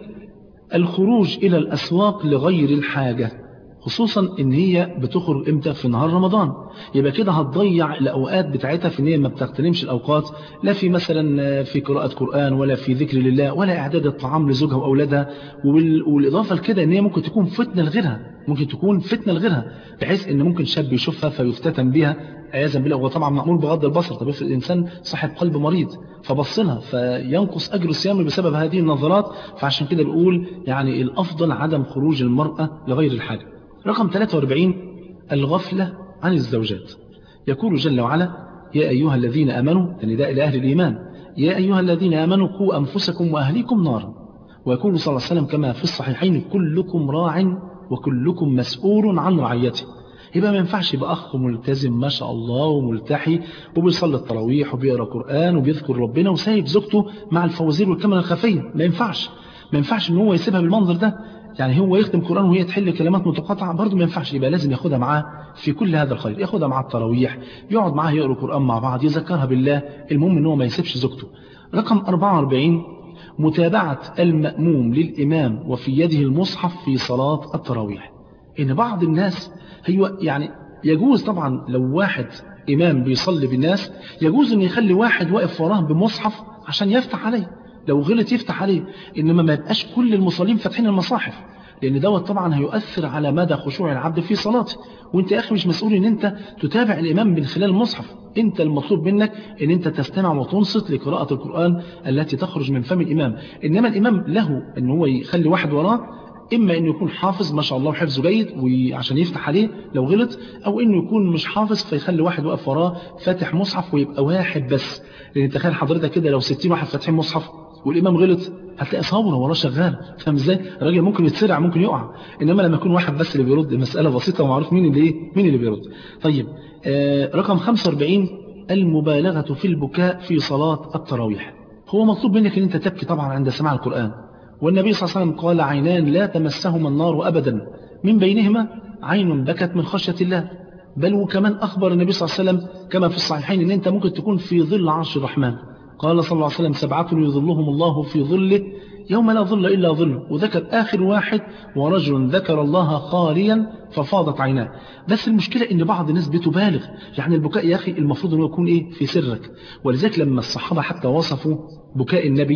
الخروج إلى الأسواق لغير الحاجة، خصوصا ان هي بتخرج امتى في نهار رمضان، يبقى كده هتضيع الاوقات بتاعتها في ان هي ما بتغتنمش الاوقات لا في مثلا في قراءة قرآن ولا في ذكر لله ولا اعداد الطعام لزوجها واولادها. والاضافه لكده ان هي ممكن تكون فتنه لغيرها، ممكن تكون فتنه لغيرها بحيث ان ممكن شاب يشوفها فيفتتن بها عياذا بالله، وهو طبعا مأمور بغض البصر. طب افرض الانسان صاحب قلب مريض فبصلها فينقص اجر الصيام بسبب هذه النظرات. فعشان كده بنقول يعني الافضل عدم خروج المرأة لغير الحاجة. رقم ثلاثة وأربعين الغفلة عن الزوجات. يقول جل وعلا يا أيها الذين آمنوا، النداء إلى أهل الإيمان، يا أيها الذين آمنوا قوا أنفسكم وأهليكم نارا. ويقول صلى الله عليه وسلم كما في الصحيحين كلكم راع وكلكم مسؤول عن رعيته. يبقى ما ينفعش يبقى أخ ملتزم ما شاء الله وملتحي وبيصلي التراويح وبيقرأ قرآن وبيذكر ربنا وسايب زوجته مع الفوازير والكاميرا الخفية. ما ينفعش ما ينفعش ان هو يسيبها بالمنظر ده، يعني هو يختم قرآن وهي تحل كلمات متقاطعة، برضه ما ينفعش. يبقى لازم ياخدها معاه في كل هذا الخير، ياخدها مع التراويح، يقعد معاه يقرأ قرآن مع بعض، يذكرها بالله، المهم ان هو ما يسيبش زوجته. رقم أربعة وأربعين متابعة المأموم للإمام وفي يده المصحف في صلاة التراويح. إن بعض الناس هي يعني يجوز طبعا لو واحد إمام بيصلي بالناس يجوز أن يخلي واحد واقف وراه بمصحف عشان يفتح عليه، لو غلط يفتح عليه، إنما ما يبقاش كل المصلين فاتحين المصاحف، لأن دوت طبعا هيؤثر على مدى خشوع العبد في صلاته. وانت يا أخي مش مسؤول ان انت تتابع الإمام من خلال المصحف، انت المطلوب منك ان انت تستمع وتنصت لقراءة القرآن التي تخرج من فم الإمام. إنما الإمام له ان هو يخلي واحد وراه، إما أنه يكون حافظ ما شاء الله وحفظه جيد وعشان يفتح عليه لو غلط، أو أنه يكون مش حافظ فيخلي واحد واقف وراه فاتح مصحف ويبقى واحد بس. لأن تخيل حضرتك كده لو ستين واحد فاتحين مصحف والإمام غلط هتلاقي صابره وراه شغال، فاهم ازاي؟ الراجل ممكن يتسرع ممكن يقع. إنما لما يكون واحد بس اللي بيرد المسألة بسيطة ومعروف مين اللي ايه مين اللي بيرد. طيب آه رقم خمسة وأربعين المبالغة في البكاء في صلاة التراويح. هو مطلوب منك ان انت تبكي طبعا عند سماع القرآن، والنبي صلى الله عليه وسلم قال عينان لا تمسهما النار أبدا من بينهما عين بكت من خشية الله. بل وكمان أخبر النبي صلى الله عليه وسلم كما في الصحيحين ان انت ممكن تكون في ظل عرش الرحمن. قال صلى الله عليه وسلم سبعة يظلهم الله في ظله يوم لا ظل إلا ظله، وذكر آخر واحد ورجل ذكر الله خاليا ففاضت عيناه. بس المشكلة ان بعض الناس بتبالغ، يعني البكاء يا أخي المفروض انه يكون ايه في سرك. ولذلك لما الصحابة حتى وصفوا بكاء النبي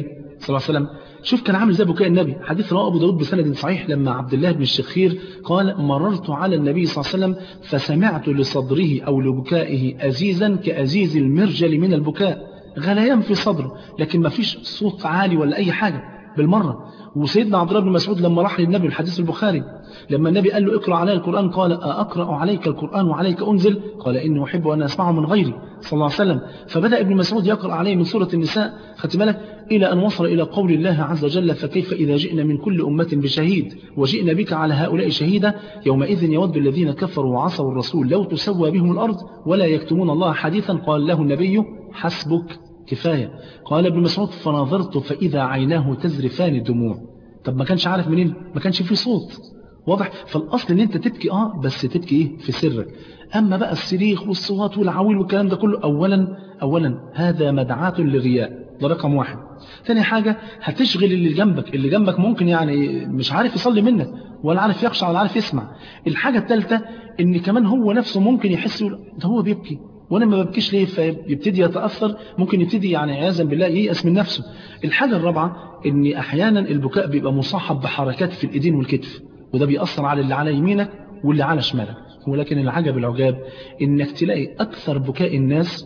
صلى الله عليه وسلم. شوف كان عامل زي بكاء النبي. حديث رواه أبو داود بسند صحيح لما عبد الله بن الشخير قال مررت على النبي صلى الله عليه وسلم فسمعت لصدره أو لبكائه أزيزا كأزيز المرجل من البكاء، غليان في صدره لكن ما فيش صوت عالي ولا أي حاجة بالمرة. وسيدنا عبد الله بن مسعود لما راح للنبي الحديث البخاري لما النبي قال له اقرأ علي القرآن قال أقرأ عليك القرآن وعليك أنزل؟ قال إني أحب أن أسمعه من غيري صلى الله عليه وسلم. فبدأ ابن مسعود يقرأ عليه من سورة النساء خدت بالك إلى أن وصل إلى قول الله عز وجل فكيف إذا جئنا من كل أمة بشهيد وجئنا بك على هؤلاء شهيدا يومئذ يود الذين كفروا وعصوا الرسول لو تسوى بهم الأرض ولا يكتمون الله حديثا. قال له النبي حسبك كفاية. قال ابن مسعود فنظرت فإذا عيناه تزرفان الدموع. طب ما كانش عارف منين؟ ما كانش فيه صوت واضح. فالأصل ان انت تبكي اه بس تبكي ايه في سرك. اما بقى الصريخ والصوات والعويل والكلام ده كله اولا اولا هذا مدعاة للرياء، ده رقم واحد. ثاني حاجة هتشغل اللي جنبك، اللي جنبك ممكن يعني مش عارف يصلي منك ولا عارف يخشع ولا عارف يسمع. الحاجة الثالثة ان كمان هو نفسه ممكن يحس يقول ده هو بيبكي وانا ما ببكيش ليه، فيبتدي يتأثر، ممكن يبتدي يعني عياذا بالله ييأس من نفسه. الحاجة الرابعة ان احيانا البكاء بيبقى مصاحب بحركات في الايدين والكتف، وده بيأثر على اللي على يمينك واللي على شمالك. ولكن العجب العجاب انك تلاقي اكثر بكاء الناس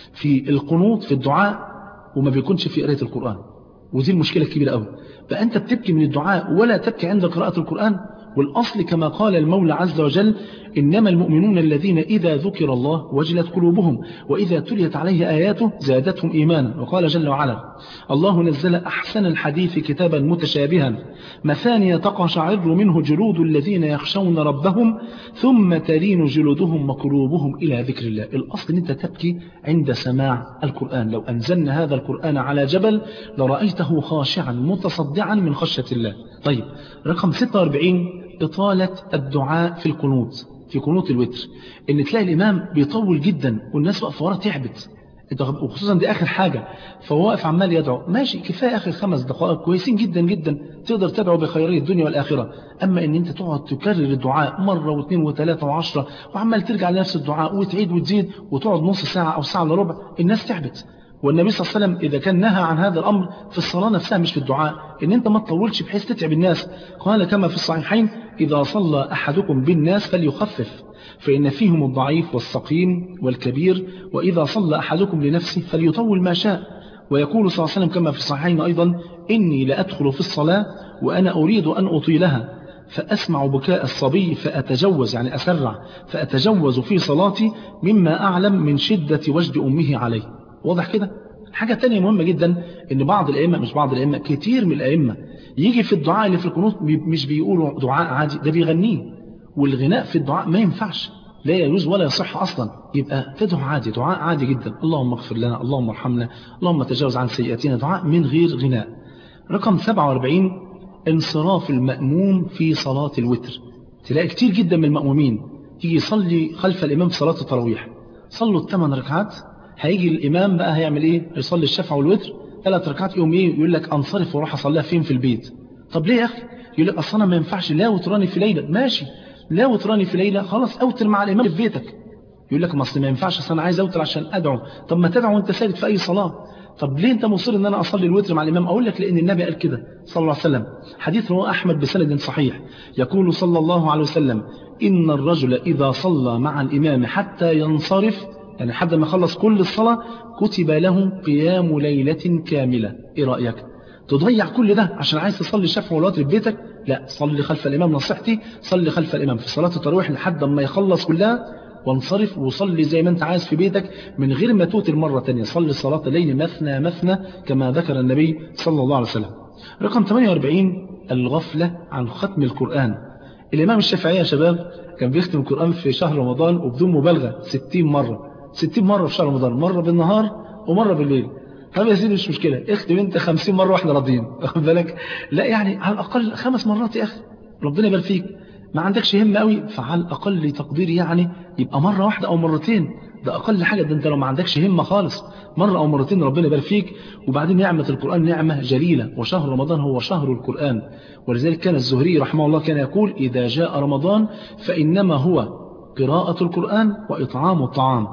في القنوط في الدعاء وما بيكونش في قراءة القرآن، ودي المشكلة الكبيرة قوي. فأنت بتبكي من الدعاء ولا تبكي عند قراءة القرآن. والأصل كما قال المولى عز وجل إنما المؤمنون الذين إذا ذكر الله وجلت قلوبهم وإذا تليت عليه آياته زادتهم إيمانا. وقال جل وعلا الله نزل أحسن الحديث كتابا متشابها مثانية تقشعر منه جلود الذين يخشون ربهم ثم تلين جلودهم وقلوبهم إلى ذكر الله. الأصل أن أنت تبكي عند سماع القرآن. لو أنزلنا هذا القرآن على جبل لرأيته خاشعا متصدعا من خشية الله. طيب رقم ستة وأربعين إطالة الدعاء في القنوت، في قنوت الوتر، ان تلاقي الامام بيطول جدا والناس واقفه ورا تعبت، وخصوصا دي اخر حاجه فهو واقف عمال يدعو. ماشي كفايه اخر خمس دقائق كويسين جدا جدا تقدر تدعو بخيري الدنيا والاخره. اما ان انت تقعد تكرر الدعاء مره واثنين وثلاثه وعشرة وعمال ترجع لنفس الدعاء وتعيد وتزيد وتقعد نص ساعه او ساعه الا ربع، الناس تعبت. والنبي صلى الله عليه وسلم إذا كان نهى عن هذا الأمر في الصلاة نفسها مش في الدعاء، إن أنت ما تطولش بحيث تتعب الناس. قال كما في الصحيحين إذا صلى أحدكم بالناس فليخفف فإن فيهم الضعيف والسقيم والكبير، وإذا صلى أحدكم لنفسه فليطول ما شاء. ويقول صلى الله عليه وسلم كما في الصحيحين أيضا إني لأدخل في الصلاة وأنا أريد أن أطيلها فأسمع بكاء الصبي فأتجوز يعني أسرع فأتجوز في صلاتي مما أعلم من شدة وجد أمه عليه. واضح كده؟ حاجة تانية مهمة جدا ان بعض الائمه مش بعض الائمه كتير من الائمه يجي في الدعاء اللي في القنوت مش بيقولوا دعاء عادي، ده بيغنيه. والغناء في الدعاء ما ينفعش، لا يجوز ولا يصح اصلا. يبقى تدعو عادي، دعاء عادي جدا، اللهم اغفر لنا، اللهم ارحمنا، اللهم تجاوز عن سيئاتنا، دعاء من غير غناء. رقم سبعة وأربعين انصراف المأموم في صلاة الوتر. تلاقي كتير جدا من المأمومين يجي يصلي خلف الامام صلاة التراويح، صلوا الثمان ركعات، هيجي الإمام بقى هيعمل إيه؟ يصلي الشفع والوتر ثلاث ركعات، يوم إيه؟ يقول لك أنصرف وراح أصليها فين في البيت. طب ليه يا أخي؟ يقول لك أصلا ما ينفعش، لا وتراني في ليلة. ماشي لا وتراني في ليلة، خلاص أوتر مع الإمام في بيتك. يقول لك ما أصل ما ينفعش، أصلا أنا عايز أوتر عشان أدعو. طب ما تدعو وأنت ساجد في أي صلاة. طب ليه أنت مصر إن أنا أصلي الوتر مع الإمام؟ أقول لك لأن النبي قال كده صلى الله عليه وسلم. حديث رواه أحمد بسند صحيح يقول صلى الله عليه وسلم إن الرجل إذا صلى مع الإمام حتى ينصرف، يعني حد ما خلص كل الصلاة، كتب له قيام ليلة كاملة. ايه رأيك؟ تضيع كل ده عشان عايز تصلي الشفع والوتر في بيتك؟ لا، صلي خلف الإمام. نصيحتي صلي خلف الإمام في صلاة التراويح لحد ما يخلص كلها وانصرف وصلي زي ما انت عايز في بيتك من غير ما توتر مرة تانية. صلي صلاة الليل مثنى مثنى كما ذكر النبي صلى الله عليه وسلم. رقم ثمانية وأربعين الغفلة عن ختم القرآن. الإمام الشافعي يا شباب كان بيختم القرآن في شهر رمضان وبدون مبالغة ستين مرة، ستين مرة في شهر رمضان، مرة بالنهار ومرة بالليل. طب يا سيدي مش مشكلة، اختم انت خمسين مرة واحنا راضيين، واخد بالك؟ لا يعني على الأقل خمس مرات يا أخي، ربنا يبارك فيك. ما عندكش همة قوي فعلى الأقل تقدير يعني يبقى مرة واحدة أو مرتين، ده أقل حاجة. ده انت لو ما عندكش همة خالص مرة أو مرتين ربنا يبارك فيك. وبعدين نعمة القرآن نعمة جليلة، وشهر رمضان هو شهر القرآن. ولذلك كان الزهري رحمه الله كان يقول إذا جاء رمضان فإنما هو قراءة القرآن وإطعام الطعام.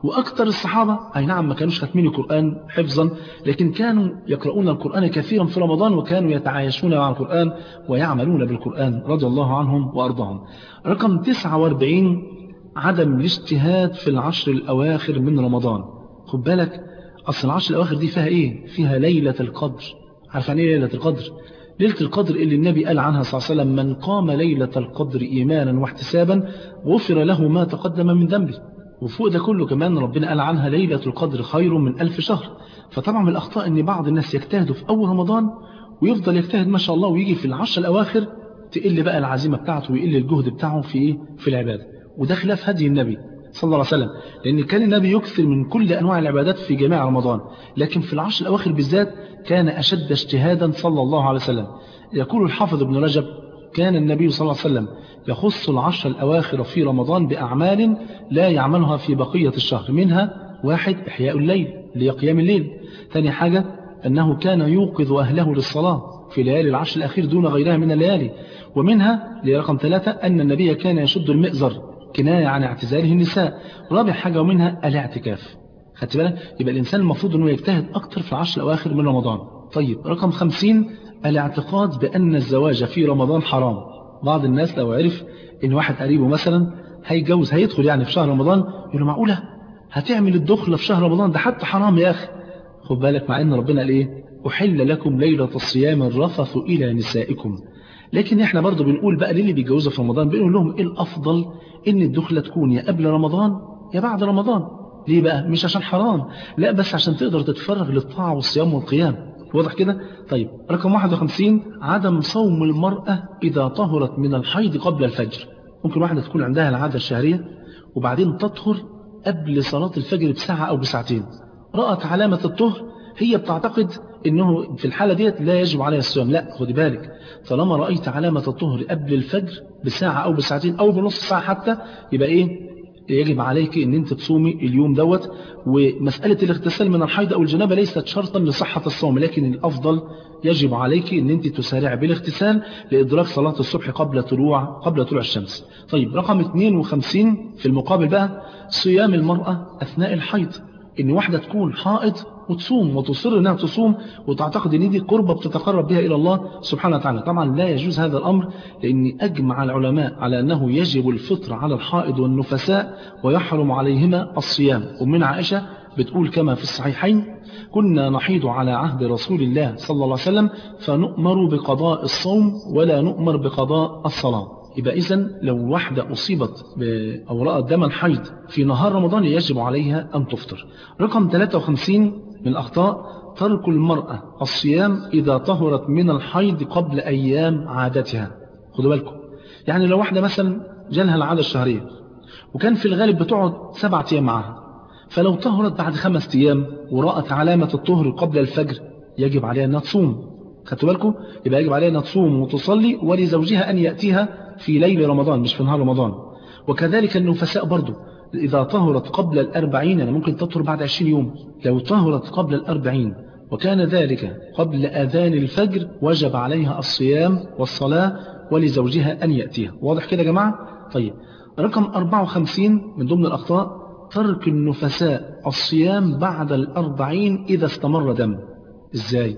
وأكثر الصحابة أي نعم ما كانوش ختمين القرآن حفظا، لكن كانوا يقرؤون القرآن كثيرا في رمضان، وكانوا يتعايشون مع القرآن ويعملون بالقرآن رضي الله عنهم وأرضاهم. رقم تسعة وأربعين عدم الاجتهاد في العشر الأواخر من رمضان. خد بالك أصل العشر الأواخر دي فيها إيه؟ فيها ليلة القدر. عارف عن إيه ليلة القدر؟ ليلة القدر اللي النبي قال عنها صلى الله عليه وسلم: من قام ليلة القدر إيمانا واحتسابا غفر له ما تقدم من ذنبه. وفوق ده كله كمان ربنا قال عنها: ليلة القدر خير من ألف شهر. فطبعا من الأخطاء أن بعض الناس يجتهدوا في أول رمضان ويفضل يجتهد ما شاء الله، ويجي في العشر الأواخر تقل بقى العزيمة بتاعته ويقل الجهد بتاعه في إيه؟ في العبادة. وده خلاف هدي النبي صلى الله عليه وسلم، لأن كان النبي يكثر من كل أنواع العبادات في جميع رمضان، لكن في العشر الأواخر بالذات كان أشد اجتهادا صلى الله عليه وسلم. يقول الحافظ ابن رجب: كان النبي صلى الله عليه وسلم يخص العشر الأواخر في رمضان بأعمال لا يعملها في بقية الشهر، منها: واحد إحياء الليل لقيام الليل. ثاني حاجة أنه كان يوقظ أهله للصلاة في ليالي العشر الأخير دون غيرها من الليالي. ومنها لرقم ثلاثة أن النبي كان يشد المئزر كناية عن اعتزاله النساء. رابع حاجة ومنها الاعتكاف. خدت بالك؟ يبقى الإنسان المفروض أنه يجتهد أكتر في العشر الأواخر من رمضان. طيب رقم خمسين الاعتقاد بأن الزواج في رمضان حرام. بعض الناس لو عرف إن واحد قريبه مثلا هيتجوز هيدخل يعني في شهر رمضان يقول له: معقولة هتعمل الدخلة في شهر رمضان؟ ده حتى حرام يا أخي. خد بالك مع أن ربنا قال إيه؟ أحل لكم ليلة الصيام الرفث إلى نسائكم. لكن احنا برضو بنقول بقى للي بيتجوزوا في رمضان بنقول لهم إيه الأفضل؟ إن الدخلة تكون يا قبل رمضان يا بعد رمضان. ليه بقى؟ مش عشان حرام، لا بس عشان تقدر تتفرغ للطاعة والصيام والقيام. واضح كده؟ طيب رقم واحد وخمسين عدم صوم المرأة إذا طهرت من الحيض قبل الفجر. ممكن واحدة تكون عندها العادة الشهرية وبعدين تطهر قبل صلاة الفجر بساعة أو بساعتين، رأت علامة الطهر، هي بتعتقد إنه في الحالة ديت لا يجب عليها الصيام. لا، خدي بالك، طالما رأيت علامة الطهر قبل الفجر بساعة أو بساعتين أو بنص ساعة حتى، يبقى إيه؟ يجب عليك ان انت تصومي اليوم دوت. ومسألة الاغتسال من الحيض او الجنابة ليست شرطا لصحة الصوم، لكن الافضل يجب عليك ان انت تسارع بالاغتسال لادراك صلاة الصبح قبل طلوع قبل طلوع الشمس. طيب رقم اثنين وخمسين في المقابل بقى صيام المرأة اثناء الحيض. ان واحدة تكون حائض وتصوم وتصر انها تصوم وتعتقد ان دي قربة بتتقرب بها الى الله سبحانه وتعالى. طبعا لا يجوز هذا الامر، لان اجمع العلماء على انه يجب الفطر على الحائض والنفساء ويحرم عليهما الصيام. ومن عائشة بتقول كما في الصحيحين: كنا نحيض على عهد رسول الله صلى الله عليه وسلم فنؤمر بقضاء الصوم ولا نؤمر بقضاء الصلاة. يبقى إذن لو واحدة أصيبت أو رأت دم الحيض في نهار رمضان يجب عليها أن تفطر. رقم ثلاثة وخمسين من الأخطاء ترك المرأة الصيام إذا طهرت من الحيض قبل أيام عادتها. خدوا بالكم، يعني لو واحدة مثلا جالها العادة الشهرية وكان في الغالب بتقعد سبعة أيام معها، فلو طهرت بعد خمس أيام ورأت علامة الطهر قبل الفجر يجب عليها أنها تصوم. خدتوا بالكم؟ يبقى يجب عليها أنها تصوم وتصلي، ولزوجها أن يأتيها في ليل رمضان مش في نهار رمضان. وكذلك النفساء برضو إذا طهرت قبل الأربعين، يعني ممكن تطهر بعد عشرين يوم، لو طهرت قبل الأربعين وكان ذلك قبل أذان الفجر وجب عليها الصيام والصلاة ولزوجها أن يأتيها. واضح كده يا جماعة؟ طيب رقم أربعة وخمسين من ضمن الأخطاء ترك النفساء الصيام بعد الأربعين إذا استمر دم. إزاي؟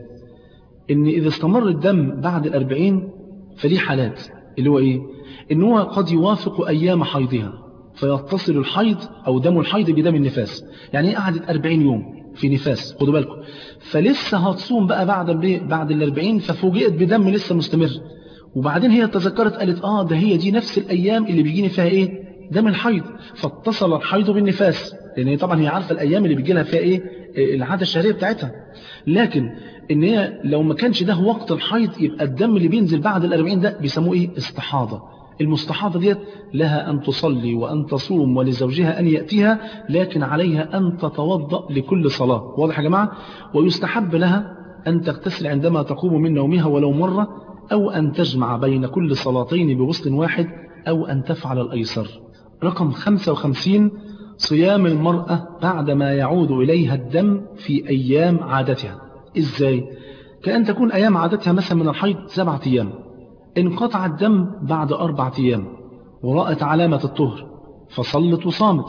إن إذا استمر الدم بعد الأربعين فليه حالات، اللي هو إيه؟ إن هو قد يوافق أيام حيضها فيتصل الحيض أو دم الحيض بدم النفاس. يعني قعدت أربعين يوم في نفاس، خدوا بالكم، فلسه هتصوم بقى بعد بعد الأربعين ففوجئت بدم لسه مستمر، وبعدين هي تذكرت قالت آه ده هي دي نفس الأيام اللي بيجيني فيها إيه؟ دم الحيض، فاتصل الحيض بالنفاس، لأن طبعا هي عارفة الأيام اللي بيجي لها فيها إيه؟ العادة الشهرية بتاعتها. لكن إن هي لو ما كانش ده وقت الحيض يبقى الدم اللي بينزل بعد الأربعين ده بيسموه إيه؟ استحاضة. المستحاضة ديت لها أن تصلي وأن تصوم ولزوجها أن يأتيها، لكن عليها أن تتوضأ لكل صلاة. واضح يا جماعة؟ ويستحب لها أن تغتسل عندما تقوم من نومها ولو مرة، أو أن تجمع بين كل صلاتين بغسل واحد، أو أن تفعل الأيسر. رقم خمسة وخمسين صيام المرأة بعدما يعود إليها الدم في أيام عادتها. إزاي؟ كأن تكون أيام عادتها مثلا من الحيض سبعة أيام، انقطع الدم بعد أربعة أيام ورأت علامة الطهر فصلت وصامت،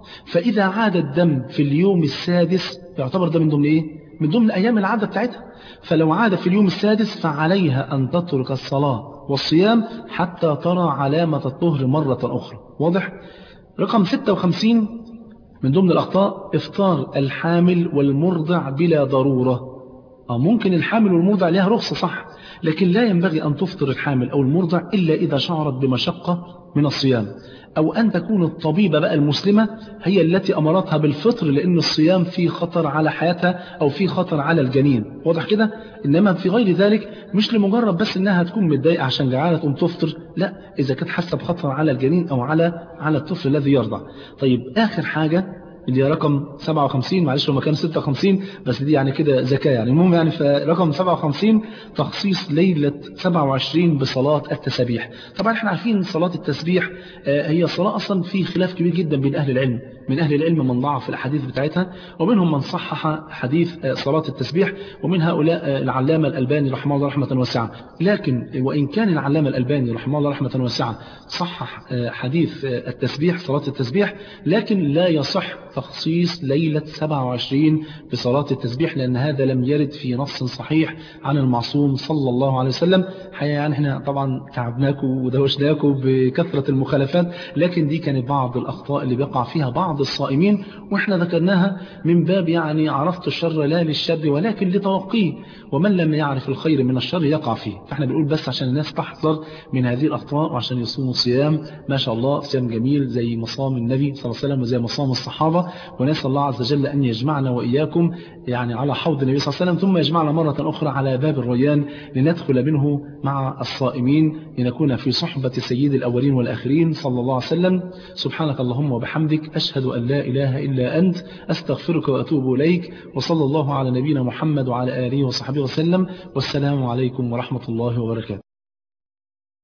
فإذا عاد الدم في اليوم السادس يعتبر ده من ضمن إيه؟ من ضمن أيام العادة بتاعتها. فلو عاد في اليوم السادس فعليها أن تترك الصلاة والصيام حتى ترى علامة الطهر مرة أخرى. واضح؟ رقم ستة وخمسين من ضمن الأخطاء إفطار الحامل والمرضع بلا ضرورة. أو ممكن الحامل والمرضع لها رخصة صح، لكن لا ينبغي أن تفطر الحامل أو المرضع إلا إذا شعرت بمشقة من الصيام، أو أن تكون الطبيبة بقى المسلمة هي التي أمرتها بالفطر، لأن الصيام فيه خطر على حياتها أو فيه خطر على الجنين. واضح كده؟ إنما في غير ذلك مش لمجرد بس إنها تكون متضايقة عشان جعانة تقوم تفطر، لا، إذا كانت حاسة بخطر على الجنين أو على على الطفل الذي يرضع. طيب آخر حاجة اللي هي رقم سبعة وخمسين، معلش لو ما كان ستة وخمسين بس دي يعني كده ذكاء يعني، المهم يعني فرقم سبعة وخمسين تخصيص ليلة سبعة وعشرين بصلاة التسبيح. طبعا احنا عارفين صلاة التسبيح هي صلاة أصلا في خلاف كبير جدا بين أهل العلم، من أهل العلم من ضعف الأحاديث بتاعتها، ومنهم من صحح حديث صلاة التسبيح، ومن هؤلاء العلامة الألباني رحمه الله رحمة واسعة. لكن وإن كان العلامة الألباني رحمه الله رحمة واسعة صحح حديث التسبيح صلاة التسبيح، لكن لا يصح تخصيص ليلة سبعة وعشرين بصلاة التسبيح، لأن هذا لم يرد في نص صحيح عن المعصوم صلى الله عليه وسلم. حقيقة يعني احنا طبعا تعبناكم ودوشناكم بكثرة المخالفات، لكن دي كانت بعض الأخطاء اللي بيقع فيها بعض الصائمين، واحنا ذكرناها من باب يعني عرفت الشر لا للشر ولكن لتوقيه، ومن لم يعرف الخير من الشر يقع فيه. فاحنا بنقول بس عشان الناس تحذر من هذه الأخطاء، وعشان يصوموا صيام ما شاء الله صيام جميل زي مصام النبي صلى الله عليه وسلم وزي مصام الصحابة. ونسأل الله عز وجل أن يجمعنا وإياكم يعني على حوض النبي صلى الله عليه وسلم، ثم يجمعنا مرة أخرى على باب الريان لندخل منه مع الصائمين، لنكون في صحبة سيد الأولين والآخرين صلى الله عليه وسلم. سبحانك اللهم وبحمدك، أشهد أن لا إله إلا أنت، أستغفرك وأتوب إليك، وصلى الله على نبينا محمد وعلى آله وصحبه وسلم، والسلام عليكم ورحمة الله وبركاته.